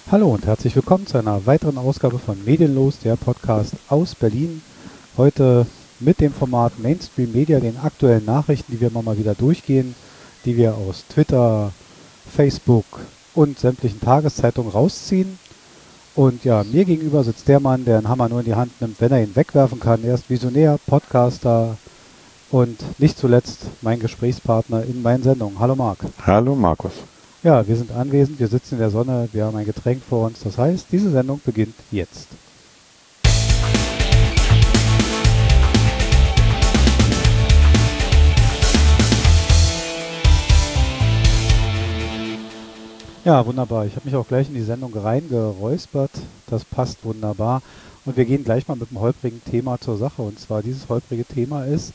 Hallo und herzlich willkommen zu einer weiteren Ausgabe von Medienlos, der Podcast aus Berlin. Heute mit dem Format Mainstream Media, den aktuellen Nachrichten, die wir immer mal wieder durchgehen, die wir aus Twitter, Facebook und sämtlichen Tageszeitungen rausziehen. Und ja, mir gegenüber sitzt der Mann, der einen Hammer nur in die Hand nimmt, wenn er ihn wegwerfen kann. Er ist Visionär, Podcaster und nicht zuletzt mein Gesprächspartner in meinen Sendungen. Hallo Marc. Hallo Markus. Ja, wir sind anwesend, wir sitzen in der Sonne, wir haben ein Getränk vor uns. Das heißt, diese Sendung beginnt jetzt. Ja, wunderbar. Ich habe mich auch gleich in die Sendung reingeräuspert. Das passt wunderbar. Und wir gehen gleich mal mit einem holprigen Thema zur Sache. Und zwar dieses holprige Thema ist,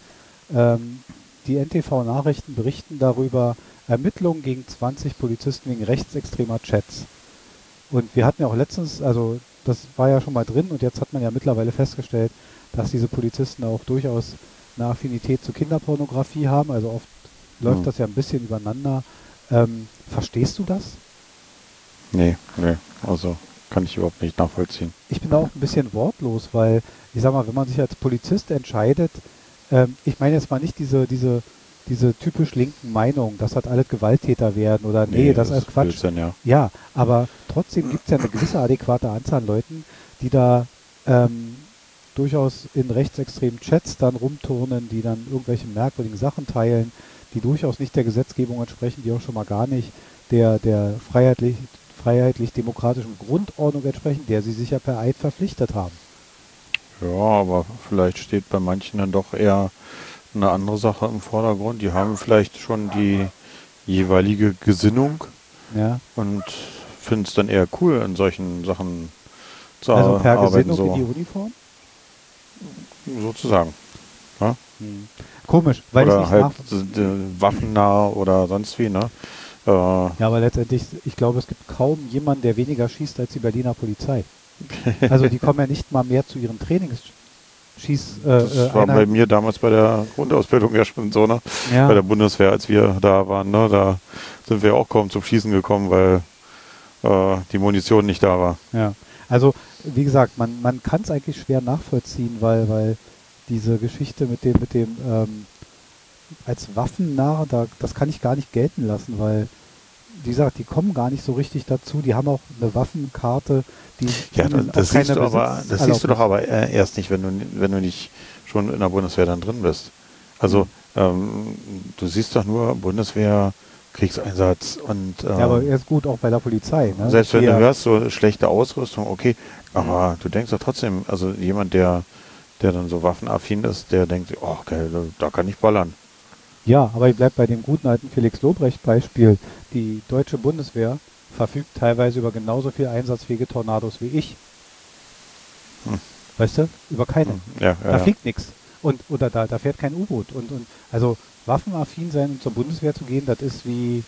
die NTV-Nachrichten berichten darüber, Ermittlungen gegen 20 Polizisten wegen rechtsextremer Chats. Und wir hatten ja auch letztens, also das war ja schon mal drin und jetzt hat man ja mittlerweile festgestellt, dass diese Polizisten auch durchaus eine Affinität zu Kinderpornografie haben. Also oft läuft das ja ein bisschen übereinander. Verstehst du das? Nee, also kann ich überhaupt nicht nachvollziehen. Ich bin da auch ein bisschen wortlos, weil ich sag mal, wenn man sich als Polizist entscheidet, ich meine jetzt mal nicht diese typisch linken Meinung, dass das alles Gewalttäter werden oder nee, das ist alles Quatsch. Blödsinn, ja. Ja, aber trotzdem gibt es ja eine gewisse adäquate Anzahl an Leuten, die da durchaus in rechtsextremen Chats dann rumturnen, die dann irgendwelche merkwürdigen Sachen teilen, die durchaus nicht der Gesetzgebung entsprechen, die auch schon mal gar nicht der freiheitlich-demokratischen Grundordnung entsprechen, der sie sich ja per Eid verpflichtet haben. Ja, aber vielleicht steht bei manchen dann doch eher eine andere Sache im Vordergrund. Die haben vielleicht schon die jeweilige Gesinnung und finden es dann eher cool, in solchen Sachen zu arbeiten. Also per Gesinnung in die Uniform? Sozusagen. Ja? Komisch, weil oder ich nicht halt waffennah oder sonst wie, ne? Ja, aber letztendlich, ich glaube, es gibt kaum jemanden, der weniger schießt als die Berliner Polizei. Also die kommen ja nicht mal mehr zu ihren Trainings. Das war bei mir damals bei der Grundausbildung ja schon so, ne? Ja. Bei der Bundeswehr, als wir da waren, ne? Da sind wir auch kaum zum Schießen gekommen, weil die Munition nicht da war. Ja, also wie gesagt, man kann es eigentlich schwer nachvollziehen, weil diese Geschichte mit dem als Waffennah, das kann ich gar nicht gelten lassen, weil wie gesagt, die kommen gar nicht so richtig dazu. Die haben auch eine Waffenkarte, die ja, das siehst du doch aber erst nicht, wenn du nicht schon in der Bundeswehr dann drin bist. Also du siehst doch nur Bundeswehr, Kriegseinsatz und ja, aber erst gut auch bei der Polizei. Ne? Selbst wenn du hörst, so schlechte Ausrüstung, okay, aber du denkst doch trotzdem, also jemand, der dann so waffenaffin ist, der denkt, oh, okay, da kann ich ballern. Ja, aber ich bleibe bei dem guten alten Felix Lobrecht-Beispiel. Die deutsche Bundeswehr verfügt teilweise über genauso viel einsatzfähige Tornados wie ich. Weißt du? Über keine. Ja, da fliegt nichts. Oder da fährt kein U-Boot. Und also waffenaffin sein und zur Bundeswehr zu gehen, das ist wie...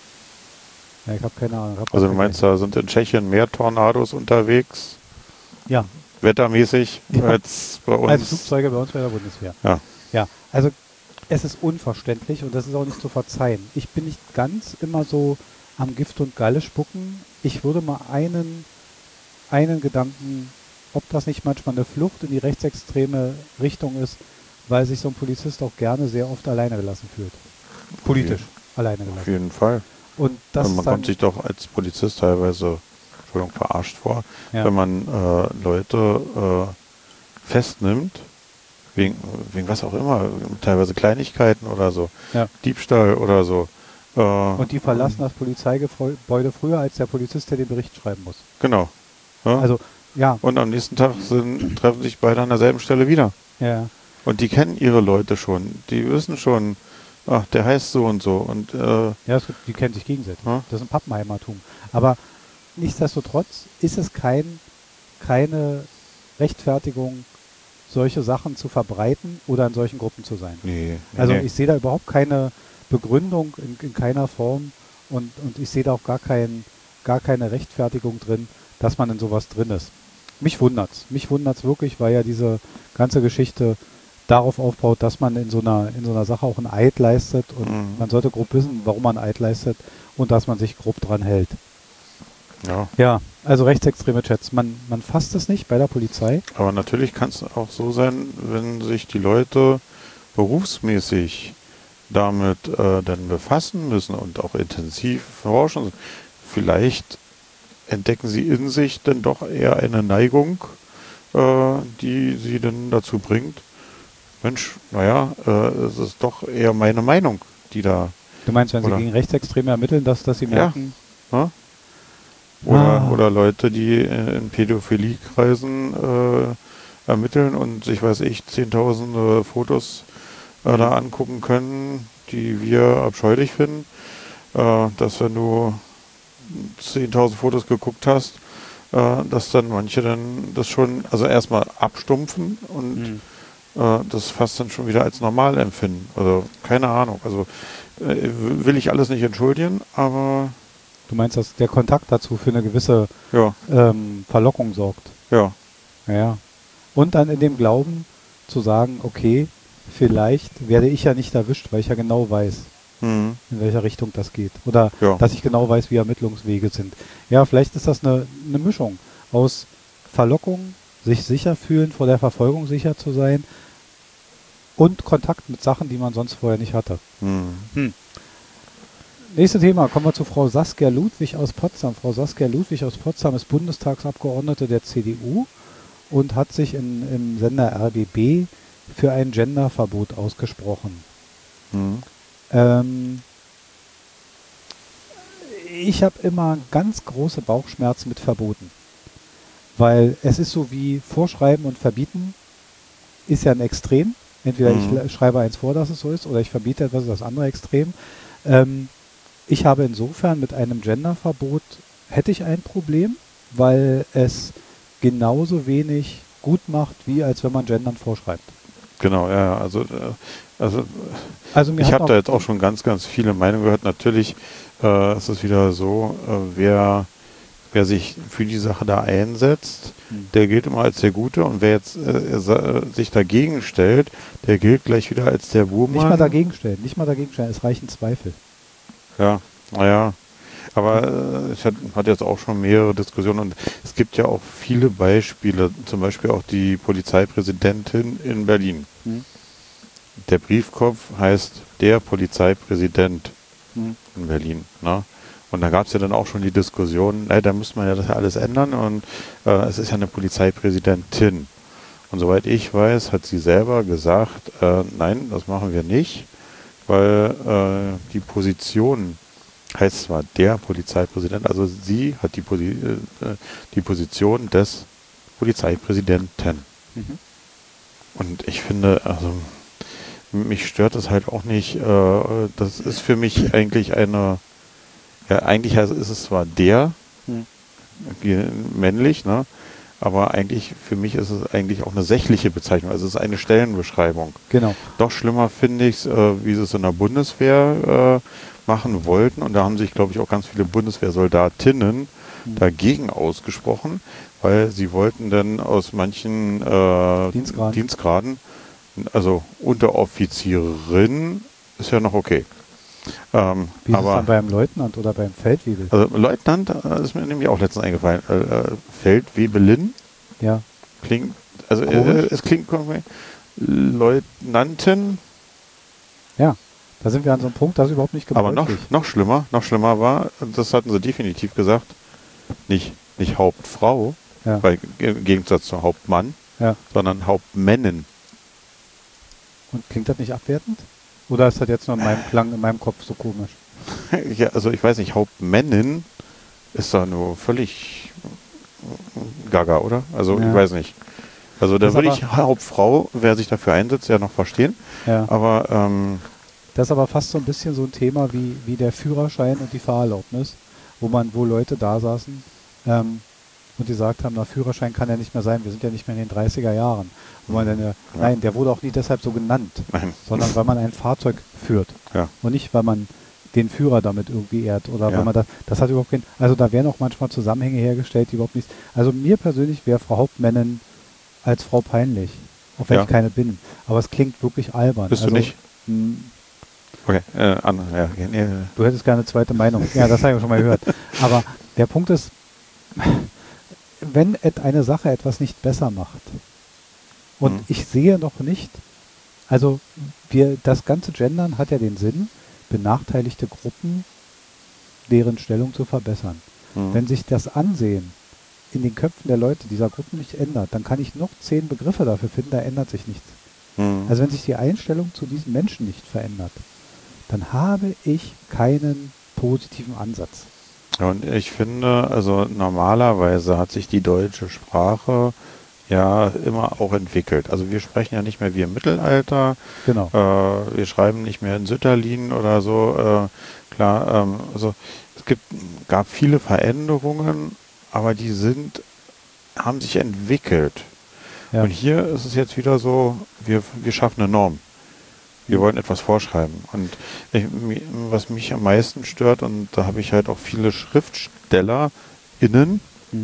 Ja, ich habe keine Ahnung. Also du meinst, da sind in Tschechien mehr Tornados unterwegs? Ja. Wettermäßig als bei uns? Als Flugzeuge bei uns bei der Bundeswehr. Ja. Ja, also es ist unverständlich und das ist auch nicht zu verzeihen. Ich bin nicht ganz immer so am Gift und Galle spucken. Ich würde mal einen Gedanken, ob das nicht manchmal eine Flucht in die rechtsextreme Richtung ist, weil sich so ein Polizist auch gerne sehr oft alleine gelassen fühlt. Politisch alleine gelassen. Auf jeden Fall. Und das man kommt sich doch als Polizist teilweise verarscht vor, wenn man Leute festnimmt, wegen was auch immer, teilweise Kleinigkeiten oder so, Diebstahl oder so. Und die verlassen das Polizeigebäude früher als der Polizist, der den Bericht schreiben muss. Genau. Ja? Also, ja. Und am nächsten Tag treffen sich beide an derselben Stelle wieder. Ja. Und die kennen ihre Leute schon. Die wissen schon, ach, der heißt so und so. Und, die kennen sich gegenseitig. Das ist ein Pappenheimertum. Aber nichtsdestotrotz ist es keine Rechtfertigung, solche Sachen zu verbreiten oder in solchen Gruppen zu sein. Ich sehe da überhaupt keine Begründung in keiner Form und ich sehe da auch gar keine Rechtfertigung drin, dass man in sowas drin ist. Mich wundert's wirklich, weil ja diese ganze Geschichte darauf aufbaut, dass man in so einer Sache auch einen Eid leistet und man sollte grob wissen, warum man einen Eid leistet und dass man sich grob dran hält. Ja. Ja, Also rechtsextreme Chats. Man fasst es nicht bei der Polizei. Aber natürlich kann es auch so sein, wenn sich die Leute berufsmäßig damit dann befassen müssen und auch intensiv forschen. Vielleicht entdecken sie in sich dann doch eher eine Neigung, die sie dann dazu bringt, Mensch, naja, es ist doch eher meine Meinung, die da... Du meinst, wenn sie gegen Rechtsextreme ermitteln, dass sie merken... Ja. Oder Leute, die in Pädophiliekreisen ermitteln und sich, weiß ich, 10.000 Fotos da angucken können, die wir abscheulich finden, dass wenn du 10.000 Fotos geguckt hast, dass dann manche dann das schon, also erstmal abstumpfen und das fast dann schon wieder als normal empfinden. Also keine Ahnung, also will ich alles nicht entschuldigen, aber... Du meinst, dass der Kontakt dazu für eine gewisse Verlockung sorgt? Ja. Ja. Und dann in dem Glauben zu sagen, okay, vielleicht werde ich ja nicht erwischt, weil ich ja genau weiß, in welcher Richtung das geht. Oder dass ich genau weiß, wie Ermittlungswege sind. Ja, vielleicht ist das eine Mischung aus Verlockung, sich sicher fühlen, vor der Verfolgung sicher zu sein und Kontakt mit Sachen, die man sonst vorher nicht hatte. Nächstes Thema, kommen wir zu Frau Saskia Ludwig aus Potsdam. Frau Saskia Ludwig aus Potsdam ist Bundestagsabgeordnete der CDU und hat sich im Sender RBB für ein Genderverbot ausgesprochen. Ich habe immer ganz große Bauchschmerzen mit Verboten, weil es ist so wie Vorschreiben und Verbieten ist ja ein Extrem. Entweder ich schreibe eins vor, dass es so ist, oder ich verbiete etwas, das andere Extrem. Ich habe insofern mit einem Genderverbot, hätte ich ein Problem, weil es genauso wenig gut macht, wie als wenn man Gendern vorschreibt. Genau, ja, also ich habe da jetzt auch schon ganz, ganz viele Meinungen gehört. Natürlich ist es wieder so, wer sich für die Sache da einsetzt, der gilt immer als der Gute, und wer jetzt sich dagegen stellt, der gilt gleich wieder als der Buhmann. Nicht mal dagegen stellen, es reichen Zweifel. Ja, naja, aber ich hatte jetzt auch schon mehrere Diskussionen, und es gibt ja auch viele Beispiele, zum Beispiel auch die Polizeipräsidentin in Berlin. Der Briefkopf heißt der Polizeipräsident in Berlin, ne? Und da gab es ja dann auch schon die Diskussion, da müsste man ja das ja alles ändern, und es ist ja eine Polizeipräsidentin. Und soweit ich weiß, hat sie selber gesagt, nein, das machen wir nicht, weil die Position heißt zwar der Polizeipräsident, also sie hat die Position des Polizeipräsidenten. Und ich finde, also mich stört das halt auch nicht, das ist für mich eigentlich eigentlich ist es zwar der, männlich, ne? Aber eigentlich, für mich ist es eigentlich auch eine sächliche Bezeichnung. Also es ist eine Stellenbeschreibung. Genau. Doch schlimmer finde ich es, wie sie es in der Bundeswehr machen wollten. Und da haben sich, glaube ich, auch ganz viele Bundeswehrsoldatinnen dagegen ausgesprochen, weil sie wollten dann aus manchen Dienstgraden, also Unteroffizierin ist ja noch okay. Wie ist es dann beim Leutnant oder beim Feldwebel? Also Leutnant ist mir nämlich auch letztens eingefallen. Feldwebelin? Ja. Klingt, also es klingt Leutnantin. Ja, da sind wir an so einem Punkt, das ist überhaupt nicht gebräuchlich. Aber noch schlimmer war, das hatten sie definitiv gesagt, nicht Hauptfrau, im Gegensatz zu Hauptmann, sondern Hauptmännin. Und klingt das nicht abwertend? Oder ist das jetzt nur in meinem Klang, in meinem Kopf so komisch? Ja, also ich weiß nicht, Hauptmännin ist da nur völlig gaga, oder? Also ich weiß nicht. Also da würde ich Hauptfrau, wer sich dafür einsetzt, ja noch verstehen. Ja. Aber das ist aber fast so ein bisschen so ein Thema wie der Führerschein und die Fahrerlaubnis, wo Leute da saßen und die gesagt haben, na, Führerschein kann ja nicht mehr sein, wir sind ja nicht mehr in den 30er Jahren. Wo man dann nein, der wurde auch nie deshalb so genannt, sondern weil man ein Fahrzeug führt. Ja. Und nicht, weil man den Führer damit irgendwie ehrt oder weil man das hat überhaupt keinen, also da werden auch manchmal Zusammenhänge hergestellt, die überhaupt nicht, also mir persönlich wäre Frau Hauptmännin als Frau peinlich, auch wenn ich keine bin. Aber es klingt wirklich albern. Bist du nicht? Okay, Du hättest gerne eine zweite Meinung. Ja, das habe ich schon mal gehört. Aber der Punkt ist, wenn eine Sache etwas nicht besser macht und ich sehe noch nicht, also das ganze Gendern hat ja den Sinn, benachteiligte Gruppen, deren Stellung zu verbessern. Wenn sich das Ansehen in den Köpfen der Leute dieser Gruppen nicht ändert, dann kann ich noch 10 Begriffe dafür finden, da ändert sich nichts. Also wenn sich die Einstellung zu diesen Menschen nicht verändert, dann habe ich keinen positiven Ansatz. Ja, und ich finde, also normalerweise hat sich die deutsche Sprache ja immer auch entwickelt. Also wir sprechen ja nicht mehr wie im Mittelalter. Genau. Wir schreiben nicht mehr in Sütterlin oder so. Klar, also es gab viele Veränderungen, aber die haben sich entwickelt. Ja. Und hier ist es jetzt wieder so, wir schaffen eine Norm. Wir wollen etwas vorschreiben. Und was mich am meisten stört, und da habe ich halt auch viele SchriftstellerInnen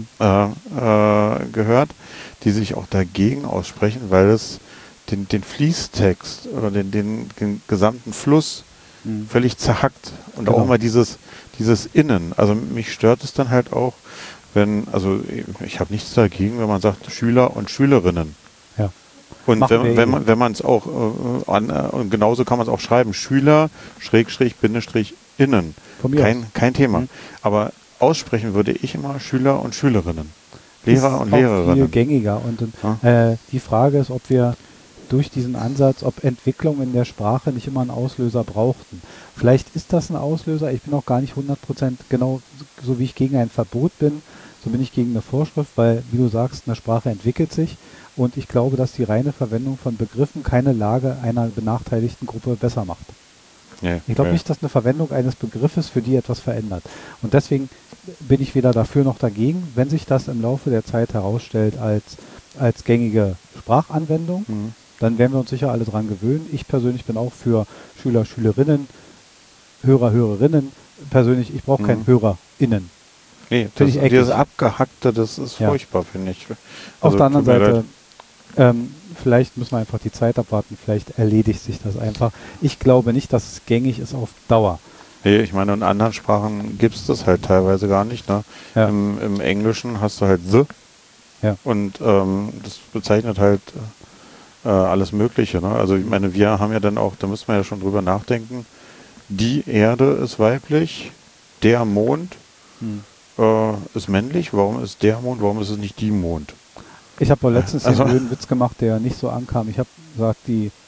gehört, die sich auch dagegen aussprechen, weil es den Fließtext oder den gesamten Fluss völlig zerhackt. Und auch immer dieses Innen. Also mich stört es dann halt auch, also ich habe nichts dagegen, wenn man sagt Schüler und Schülerinnen. Ja. Und wenn man es auch, und genauso kann man es auch schreiben, Schüler, Schrägstrich, Bindestrich, Innen. Kein Thema. Aber aussprechen würde ich immer Schüler und Schülerinnen. Lehrer und Lehrerinnen. Viel gängiger. Und die Frage ist, ob wir durch diesen Ansatz, ob Entwicklung in der Sprache nicht immer einen Auslöser brauchten. Vielleicht ist das ein Auslöser, ich bin auch gar nicht 100% genau, so wie ich gegen ein Verbot bin, so bin ich gegen eine Vorschrift, weil, wie du sagst, eine Sprache entwickelt sich und ich glaube, dass die reine Verwendung von Begriffen keine Lage einer benachteiligten Gruppe besser macht. Nee, ich glaube nicht, dass eine Verwendung eines Begriffes für die etwas verändert. Und deswegen bin ich weder dafür noch dagegen, wenn sich das im Laufe der Zeit herausstellt als gängige Sprachanwendung, dann werden wir uns sicher alle dran gewöhnen. Ich persönlich bin auch für Schüler, Schülerinnen, Hörer, Hörerinnen. Persönlich, ich brauche keinen HörerInnen. Nee, dieses Abgehackte, das ist furchtbar, finde ich. Also, auf der anderen Seite, vielleicht müssen wir einfach die Zeit abwarten, vielleicht erledigt sich das einfach. Ich glaube nicht, dass es gängig ist auf Dauer. Nee, ich meine, in anderen Sprachen gibt es das halt teilweise gar nicht. Ne? Ja. Im Englischen hast du halt the und das bezeichnet halt alles Mögliche. Ne? Also ich meine, wir haben ja dann auch, da müssen wir ja schon drüber nachdenken, die Erde ist weiblich, der Mond ist männlich, warum ist der Mond, warum ist es nicht die Mond? Ich habe letztens einen blöden Witz gemacht, der nicht so ankam. Ich habe gesagt,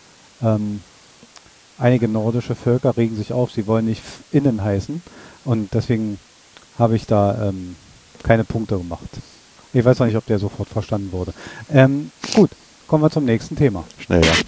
einige nordische Völker regen sich auf, sie wollen nicht innen heißen und deswegen habe ich da keine Punkte gemacht. Ich weiß noch nicht, ob der sofort verstanden wurde. Gut, kommen wir zum nächsten Thema. Schnell, ja.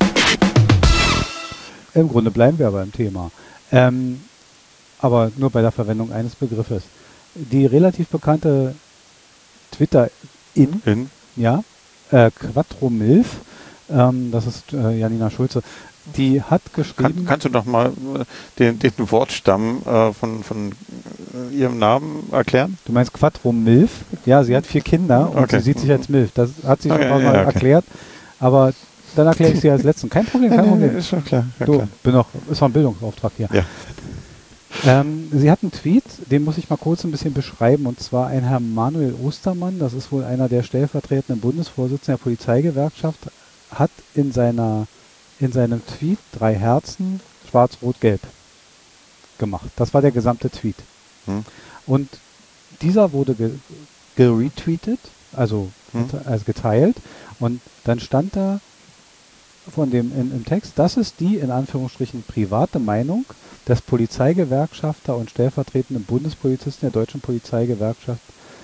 Im Grunde bleiben wir aber im Thema. Aber nur bei der Verwendung eines Begriffes. Die relativ bekannte Twitter-In, Quattromilf, das ist Janina Schulze, die hat geschrieben... Kannst du doch mal den Wortstamm von ihrem Namen erklären? Du meinst Quattromilf? Ja, sie hat 4 Kinder und sie sieht sich als Milf. Das hat sie schon mal erklärt, aber dann erkläre ich sie als letzten. Kein Problem, kein Problem. Ist schon klar. Ist noch ein Bildungsauftrag hier. Ja. Sie hat einen Tweet, den muss ich mal kurz ein bisschen beschreiben, und zwar ein Herr Manuel Ostermann, das ist wohl einer der stellvertretenden Bundesvorsitzenden der Polizeigewerkschaft, hat in seinem Tweet 3 Herzen, schwarz, rot, gelb gemacht. Das war der gesamte Tweet. Und dieser wurde geretweetet, also geteilt, und dann stand da im Text, das ist die, in Anführungsstrichen, private Meinung des Polizeigewerkschafter und stellvertretenden Bundespolizisten der Deutschen Polizeigewerkschaft,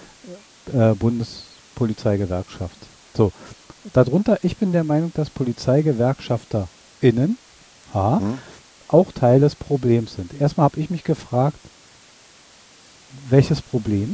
Bundespolizeigewerkschaft. So, darunter, ich bin der Meinung, dass PolizeigewerkschafterInnen auch Teil des Problems sind. Erstmal habe ich mich gefragt, welches Problem?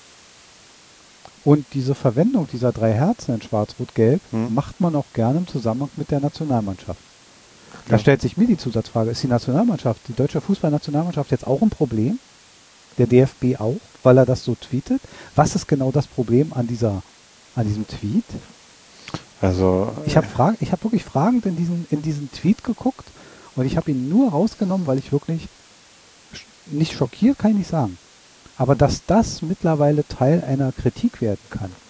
Und diese Verwendung dieser 3 Herzen in Schwarz, Rot, Gelb macht man auch gerne im Zusammenhang mit der Nationalmannschaft. Da stellt sich mir die Zusatzfrage, ist die Nationalmannschaft, die deutsche Fußballnationalmannschaft jetzt auch ein Problem? Der DFB auch, weil er das so tweetet? Was ist genau das Problem an diesem Tweet? Also ich habe wirklich fragend in diesen Tweet geguckt und ich habe ihn nur rausgenommen, weil ich wirklich nicht schockiert, kann ich nicht sagen. Aber dass das mittlerweile Teil einer Kritik werden kann.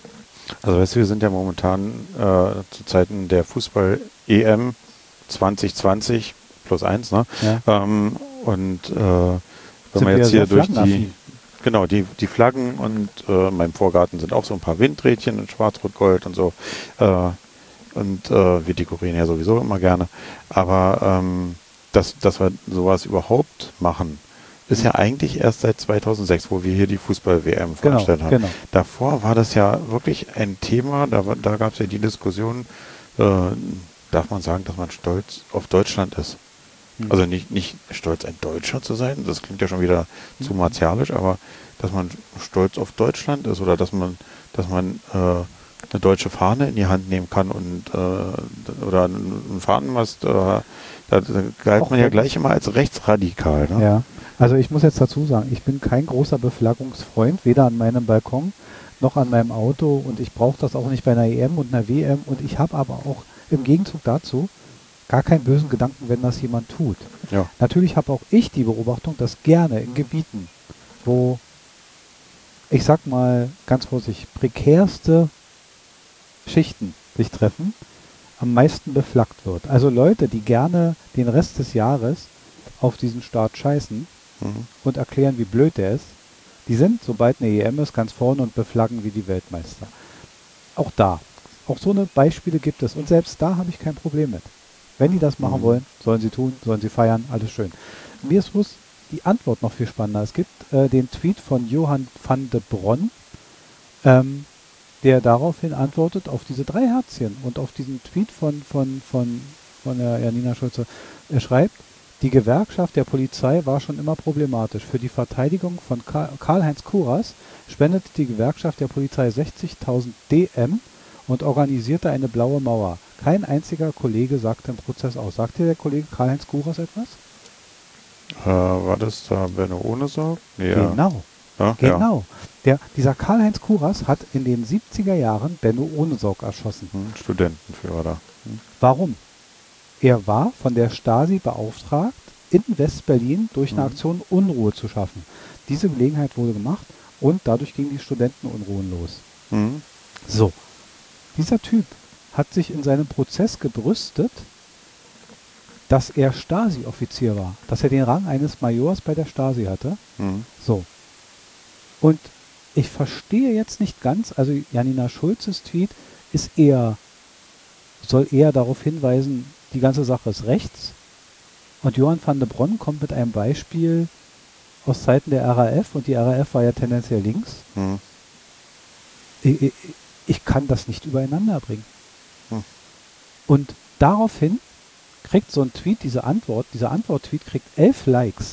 Also weißt du, wir sind ja momentan zu Zeiten der Fußball-EM 2020 +1, ne? Ja. Und wenn man jetzt hier durch die Flaggen und in meinem Vorgarten sind auch so ein paar Windrädchen in Schwarz-Rot-Gold und so. Und wir dekorieren ja sowieso immer gerne. Aber dass wir sowas überhaupt machen, ist ja eigentlich erst seit 2006, wo wir hier die Fußball-WM veranstaltet haben. Genau. Davor war das ja wirklich ein Thema, da gab es ja die Diskussion, darf man sagen, dass man stolz auf Deutschland ist. Also nicht stolz, ein Deutscher zu sein, das klingt ja schon wieder zu martialisch, aber dass man stolz auf Deutschland ist oder dass man eine deutsche Fahne in die Hand nehmen kann und oder einen Fahnenmast, da galt man ja gleich immer als rechtsradikal. Ne? Ja, also ich muss jetzt dazu sagen, ich bin kein großer Beflaggungsfreund, weder an meinem Balkon noch an meinem Auto, und ich brauche das auch nicht bei einer EM und einer WM, und ich habe aber auch im Gegenzug dazu gar keinen bösen Gedanken, wenn das jemand tut. Ja. Natürlich habe auch ich die Beobachtung, dass gerne in Gebieten, wo, ich sag mal ganz vorsichtig, prekärste Schichten sich treffen, am meisten beflaggt wird. Also Leute, die gerne den Rest des Jahres auf diesen Staat scheißen und erklären, wie blöd der ist, die sind, sobald eine EM ist, ganz vorne und beflaggen wie die Weltmeister. Auch so eine Beispiele gibt es, und selbst da habe ich kein Problem mit. Wenn die das machen wollen, sollen sie tun, sollen sie feiern, alles schön. Mir ist bloß die Antwort noch viel spannender. Es gibt den Tweet von Johann van de Bron, der daraufhin antwortet auf diese 3 Herzchen und auf diesen Tweet von der Janina Schulze. Er schreibt, die Gewerkschaft der Polizei war schon immer problematisch. Für die Verteidigung von Karl-Heinz Kuras spendete die Gewerkschaft der Polizei 60.000 DM und organisierte eine blaue Mauer. Kein einziger Kollege sagte im Prozess aus. Sagte der Kollege Karl-Heinz Kuras etwas? War das da Benno Ohnesorg? Ja. Genau. Ja, genau. Ja. Dieser Karl-Heinz Kuras hat in den 70er Jahren Benno Ohnesorg erschossen. Studentenführer da. Warum? Er war von der Stasi beauftragt, in West-Berlin durch eine Aktion Unruhe zu schaffen. Diese Gelegenheit wurde gemacht und dadurch gingen die Studentenunruhen los. So, dieser Typ hat sich in seinem Prozess gebrüstet, dass er Stasi-Offizier war, dass er den Rang eines Majors bei der Stasi hatte. So. Und ich verstehe jetzt nicht ganz, also Janina Schulzes Tweet soll eher darauf hinweisen, die ganze Sache ist rechts. Und Johann van de Bron kommt mit einem Beispiel aus Zeiten der RAF, und die RAF war ja tendenziell links. Ich kann das nicht übereinander bringen. Und daraufhin kriegt so ein Tweet, dieser Antwort-Tweet kriegt 11 Likes.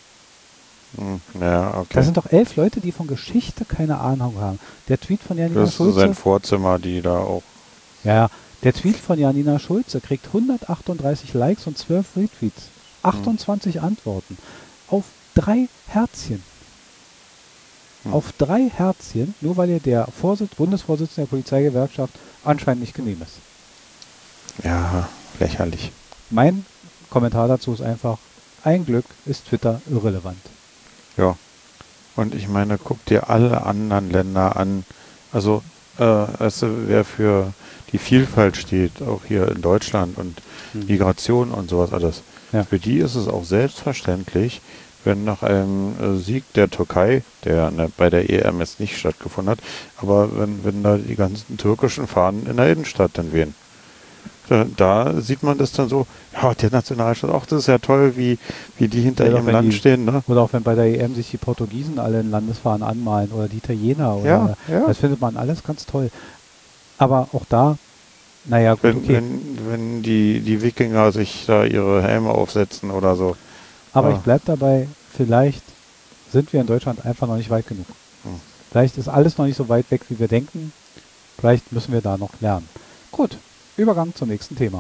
Ja, okay. Das sind doch 11 Leute, die von Geschichte keine Ahnung haben. Der Tweet von Janina Schulze... Das ist sein Vorzimmer, die da auch... Ja, der Tweet von Janina Schulze kriegt 138 Likes und 12 Retweets. 28 Antworten. Auf 3 Herzchen. Auf 3 Herzchen, nur weil er der Bundesvorsitzende der Polizeigewerkschaft anscheinend nicht genehm ist. Ja, lächerlich. Mein Kommentar dazu ist einfach, ein Glück ist Twitter irrelevant. Ja, und ich meine, guck dir alle anderen Länder an. Also, weißt du, wer für die Vielfalt steht, auch hier in Deutschland und Migration und sowas alles. Ja. Für die ist es auch selbstverständlich, wenn nach einem Sieg der Türkei, der bei der EM jetzt nicht stattgefunden hat, aber wenn da die ganzen türkischen Fahnen in der Innenstadt dann wehen. Da sieht man das dann so, ja, der Nationalstaat, auch das ist ja toll, wie die hinter ihrem Land stehen. Ne? Oder auch wenn bei der EM sich die Portugiesen alle in Landesfahnen anmalen oder die Italiener. Oder, das findet man alles ganz toll. Aber auch da, naja, gut, okay. Wenn die Wikinger sich da ihre Helme aufsetzen oder so. Aber ich bleib dabei, vielleicht sind wir in Deutschland einfach noch nicht weit genug. Vielleicht ist alles noch nicht so weit weg, wie wir denken. Vielleicht müssen wir da noch lernen. Gut. Übergang zum nächsten Thema.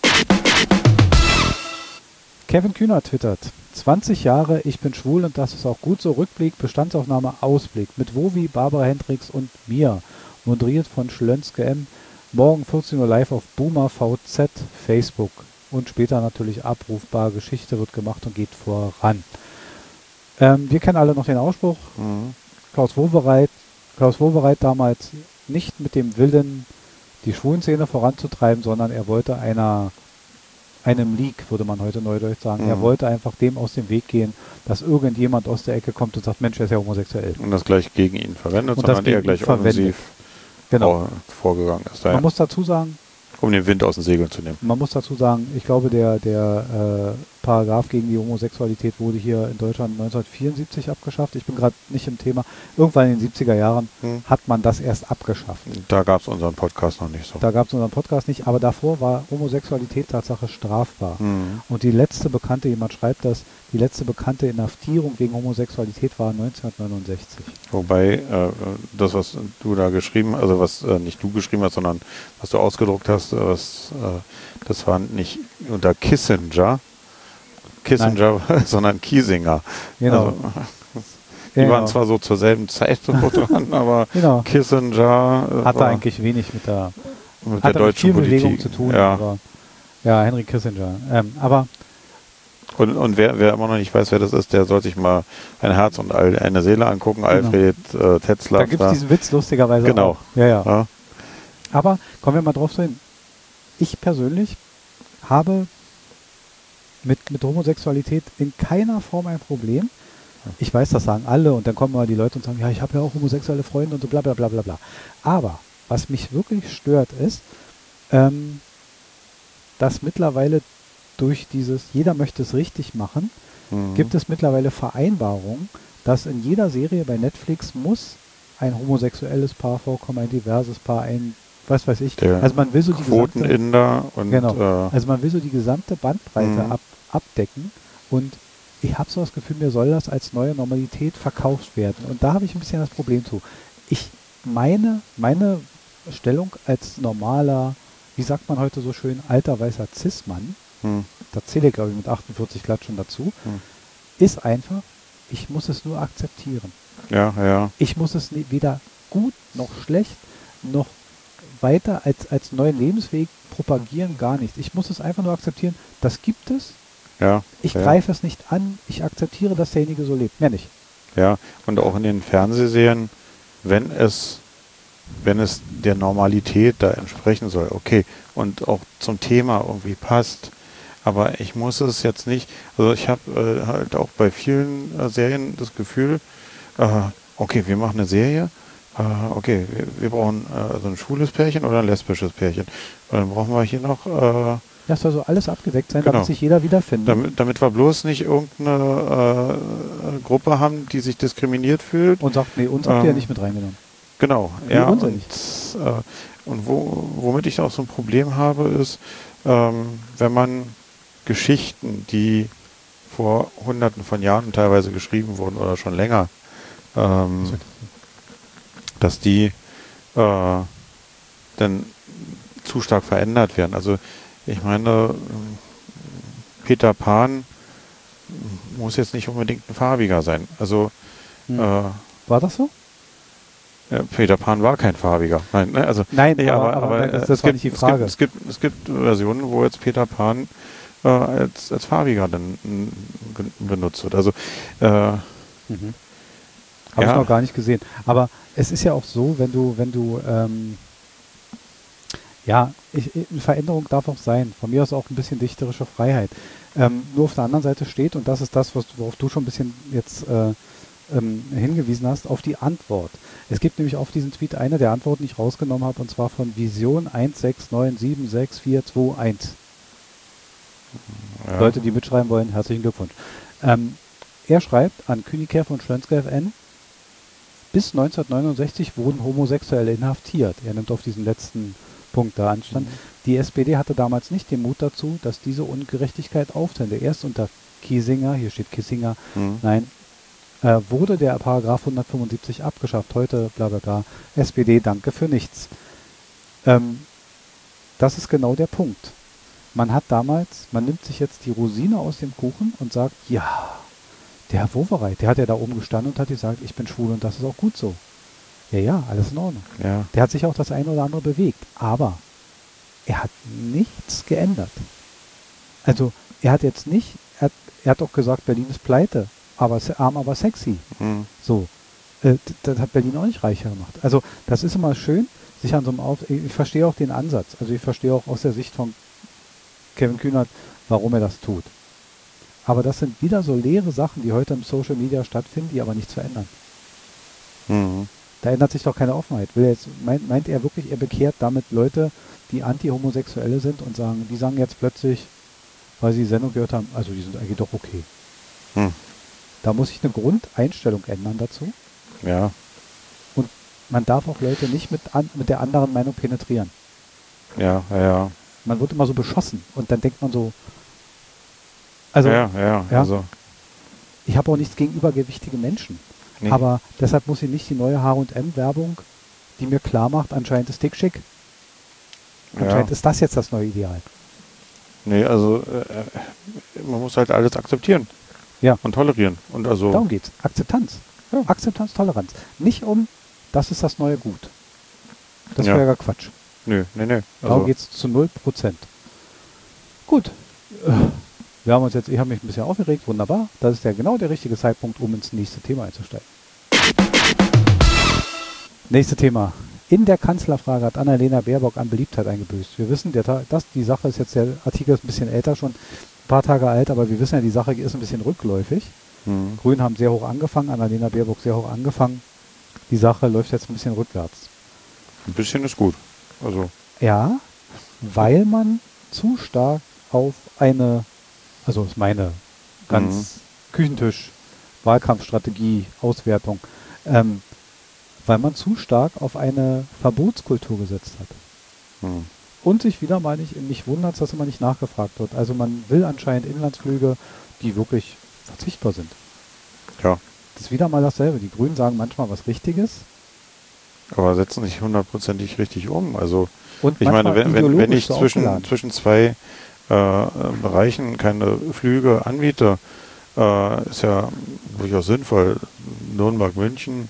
Kevin Kühner twittert: 20 Jahre, ich bin schwul und das ist auch gut so. Rückblick, Bestandsaufnahme, Ausblick. Mit Wovi, Barbara Hendricks und mir. Moderiert von Schlönske M. Morgen 14 Uhr live auf Boomer VZ, Facebook. Und später natürlich abrufbar. Geschichte wird gemacht und geht voran. Wir kennen alle noch den Ausspruch. Klaus Wowereit damals nicht mit dem Willen, die Schwulenszene voranzutreiben, sondern er wollte einem Leak, würde man heute neudeutsch sagen. Er wollte einfach dem aus dem Weg gehen, dass irgendjemand aus der Ecke kommt und sagt, Mensch, er ist ja homosexuell. Und das gleich gegen ihn verwendet, Und sondern er gleich offensiv vorgegangen ist. Man muss dazu sagen, um den Wind aus den Segeln zu nehmen. Man muss dazu sagen, ich glaube, der Paragraph gegen die Homosexualität wurde hier in Deutschland 1974 abgeschafft. Ich bin gerade nicht im Thema. Irgendwann in den 70er Jahren hat man das erst abgeschafft. Da gab es unseren Podcast noch nicht so. Da gab es unseren Podcast nicht, aber davor war Homosexualität Tatsache strafbar. Und die letzte bekannte, jemand schreibt das, die letzte bekannte Inhaftierung wegen Homosexualität war 1969. Wobei das, was du da geschrieben, also was nicht du geschrieben hast, sondern was du ausgedruckt hast, das war nicht unter Kissinger, sondern Kiesinger. Genau. Also, die waren zwar so zur selben Zeit so dran, aber Kissinger hatte eigentlich wenig mit der deutschen Politik Bewegung zu tun. Aber, ja, Henry Kissinger. Aber und wer immer noch nicht weiß, wer das ist, der soll sich mal ein Herz und eine Seele angucken. Alfred Tetzlaff. Da gibt es diesen Witz lustigerweise auch. Ja. Aber kommen wir mal drauf hin. Ich persönlich habe mit Homosexualität in keiner Form ein Problem. Ich weiß, das sagen alle und dann kommen mal die Leute und sagen, ja, ich habe ja auch homosexuelle Freunde und so bla bla bla bla bla. Aber was mich wirklich stört ist, dass mittlerweile durch dieses, jeder möchte es richtig machen, gibt es mittlerweile Vereinbarungen, dass in jeder Serie bei Netflix muss ein homosexuelles Paar vorkommen, ein diverses Paar, ein was weiß ich. Also man will so die Quoteninder und also man will so die gesamte Bandbreite abdecken und ich habe so das Gefühl, mir soll das als neue Normalität verkauft werden. Und da habe ich ein bisschen das Problem zu. Meine Stellung als normaler, wie sagt man heute so schön, alter weißer Cis-Mann, da zähle ich glaube ich mit 48 glatt schon dazu, ist einfach, ich muss es nur akzeptieren. Ja. Ich muss es weder gut noch schlecht noch weiter als neuen Lebensweg propagieren, gar nicht. Ich muss es einfach nur akzeptieren, das gibt es. Ja, ich greife es nicht an, ich akzeptiere, dass derjenige so lebt. Mehr nicht. Ja, und auch in den Fernsehserien, wenn es der Normalität da entsprechen soll, okay, und auch zum Thema irgendwie passt, aber ich muss es jetzt nicht, also ich habe halt auch bei vielen Serien das Gefühl, okay, wir machen eine Serie, okay, wir brauchen so ein schwules Pärchen oder ein lesbisches Pärchen. Und dann brauchen wir hier noch das soll so alles abgedeckt sein, damit sich jeder wiederfindet. Damit wir bloß nicht irgendeine Gruppe haben, die sich diskriminiert fühlt. Und sagt, nee, uns habt ihr ja nicht mit reingenommen. Genau, nee, ja. Und womit ich auch so ein Problem habe, ist, wenn man Geschichten, die vor Hunderten von Jahren teilweise geschrieben wurden oder schon länger, dass die dann zu stark verändert werden. Also ich meine, Peter Pan muss jetzt nicht unbedingt ein farbiger sein. Also war das so? Ja, Peter Pan war kein farbiger. Nein, aber das war nicht die Frage. Es gibt Versionen, wo jetzt Peter Pan als farbiger dann benutzt wird. Also habe ich noch gar nicht gesehen. Aber es ist ja auch so, wenn du eine Veränderung darf auch sein. Von mir aus auch ein bisschen dichterische Freiheit. Nur auf der anderen Seite steht, und das ist das, worauf du schon ein bisschen jetzt hingewiesen hast, auf die Antwort. Es gibt nämlich auf diesen Tweet eine der Antworten, die ich rausgenommen habe, und zwar von Vision 169762421. Ja. Leute, die mitschreiben wollen, herzlichen Glückwunsch. Er schreibt an Küniker von Schlönske FN, bis 1969 wurden Homosexuelle inhaftiert. Er nimmt auf diesen letzten Punkt da Anstand. Die SPD hatte damals nicht den Mut dazu, dass diese Ungerechtigkeit auftönte. Erst unter Kiesinger, hier steht Kissinger, wurde der Paragraph 175 abgeschafft. Heute bla bla bla. SPD, danke für nichts. Das ist genau der Punkt. Man nimmt sich jetzt die Rosine aus dem Kuchen und sagt, ja, der Herr Wowereit, der hat ja da oben gestanden und hat gesagt, ich bin schwul und das ist auch gut so. Ja, alles in Ordnung. Ja. Der hat sich auch das eine oder andere bewegt, aber er hat nichts geändert. Also er hat jetzt nicht, er hat auch gesagt, Berlin ist pleite, aber arm, aber sexy. So, das hat Berlin auch nicht reicher gemacht. Also das ist immer schön, sich an so einem ich verstehe auch den Ansatz. Also ich verstehe auch aus der Sicht von Kevin Kühnert, warum er das tut. Aber das sind wieder so leere Sachen, die heute im Social Media stattfinden, die aber nichts verändern. Mhm. Da ändert sich doch keine Offenheit. Meint er wirklich, er bekehrt damit Leute, die anti-Homosexuelle sind und die sagen jetzt plötzlich, weil sie die Sendung gehört haben, also die sind eigentlich doch okay. Da muss sich eine Grundeinstellung ändern dazu. Ja. Und man darf auch Leute nicht mit der anderen Meinung penetrieren. Ja. Man wird immer so beschossen und dann denkt man so, also, also. Ich habe auch nichts gegen übergewichtige Menschen. Nee. Aber deshalb muss ich nicht die neue H&M-Werbung, die mir klar macht, anscheinend ist dick schick. Anscheinend ist das jetzt das neue Ideal. Nee, also man muss halt alles akzeptieren. Ja. Und tolerieren. Und also darum geht's. Akzeptanz. Ja. Akzeptanz, Toleranz. Nicht das ist das neue Gut. Das wäre ja Quatsch. Nee. Darum geht's zu 0%. Gut. Ich habe mich ein bisschen aufgeregt, wunderbar. Das ist genau der richtige Zeitpunkt, um ins nächste Thema einzusteigen. Nächste Thema. In der Kanzlerfrage hat Annalena Baerbock an Beliebtheit eingebüßt. Wir wissen, die Sache ist jetzt, der Artikel ist ein bisschen älter, schon ein paar Tage alt, aber wir wissen ja, die Sache ist ein bisschen rückläufig. Grünen haben sehr hoch angefangen, Annalena Baerbock sehr hoch angefangen. Die Sache läuft jetzt ein bisschen rückwärts. Ein bisschen ist gut. Also. Ja, weil man zu stark auf also ist meine ganz Küchentisch, Wahlkampfstrategie, Auswertung, weil man zu stark auf eine Verbotskultur gesetzt hat. Und sich wieder mal nicht wundert, dass immer nicht nachgefragt wird. Also man will anscheinend Inlandsflüge, die wirklich verzichtbar sind. Ja. Das ist wieder mal dasselbe. Die Grünen sagen manchmal was Richtiges. Aber setzen sich hundertprozentig richtig um. Also und ich meine, wenn ich zwischen zwei Bereichen keine Flüge anbiete, ist ja durchaus sinnvoll. Nürnberg, München,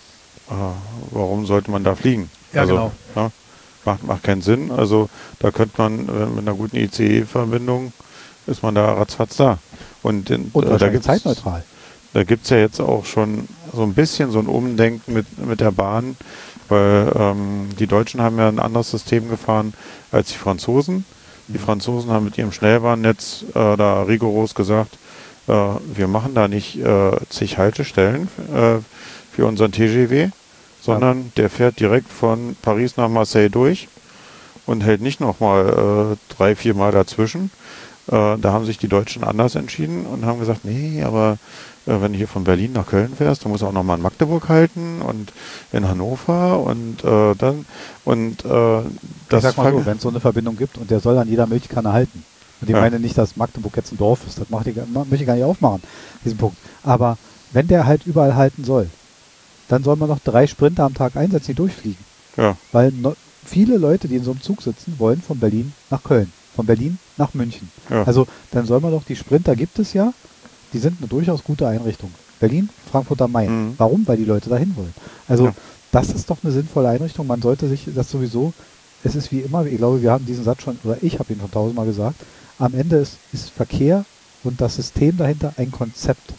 warum sollte man da fliegen? Ja, also, genau. Ja, macht keinen Sinn. Also da könnte man mit einer guten ICE-Verbindung ist man da ratzfatz da. Und da gibt's zeitneutral. Da gibt es ja jetzt auch schon so ein bisschen so ein Umdenken mit der Bahn, weil die Deutschen haben ja ein anderes System gefahren als die Franzosen. Die Franzosen haben mit ihrem Schnellbahnnetz da rigoros gesagt, wir machen da nicht zig Haltestellen für unseren TGV, sondern der fährt direkt von Paris nach Marseille durch und hält nicht nochmal 3-4 Mal dazwischen. Da haben sich die Deutschen anders entschieden und haben gesagt, nee, aber wenn du hier von Berlin nach Köln fährst, dann musst du auch nochmal in Magdeburg halten und in Hannover und dann und ich sag mal so, wenn es so eine Verbindung gibt und der soll an jeder Milchkanne halten. Und ich meine nicht, dass Magdeburg jetzt ein Dorf ist, das möchte ich gar nicht aufmachen, diesen Punkt. Aber wenn der halt überall halten soll, dann soll man noch 3 Sprinter am Tag einsetzen, die durchfliegen. Ja. Weil viele Leute, die in so einem Zug sitzen, wollen von Berlin nach Köln, von Berlin nach München. Ja. Also dann soll man doch, die Sprinter gibt es ja, die sind eine durchaus gute Einrichtung. Berlin, Frankfurt am Main. Warum? Weil die Leute dahin wollen. Also das ist doch eine sinnvolle Einrichtung. Man sollte sich das sowieso, es ist wie immer, ich glaube, wir haben diesen Satz schon, oder ich habe ihn schon 1000-mal gesagt, am Ende ist Verkehr und das System dahinter ein Konzept.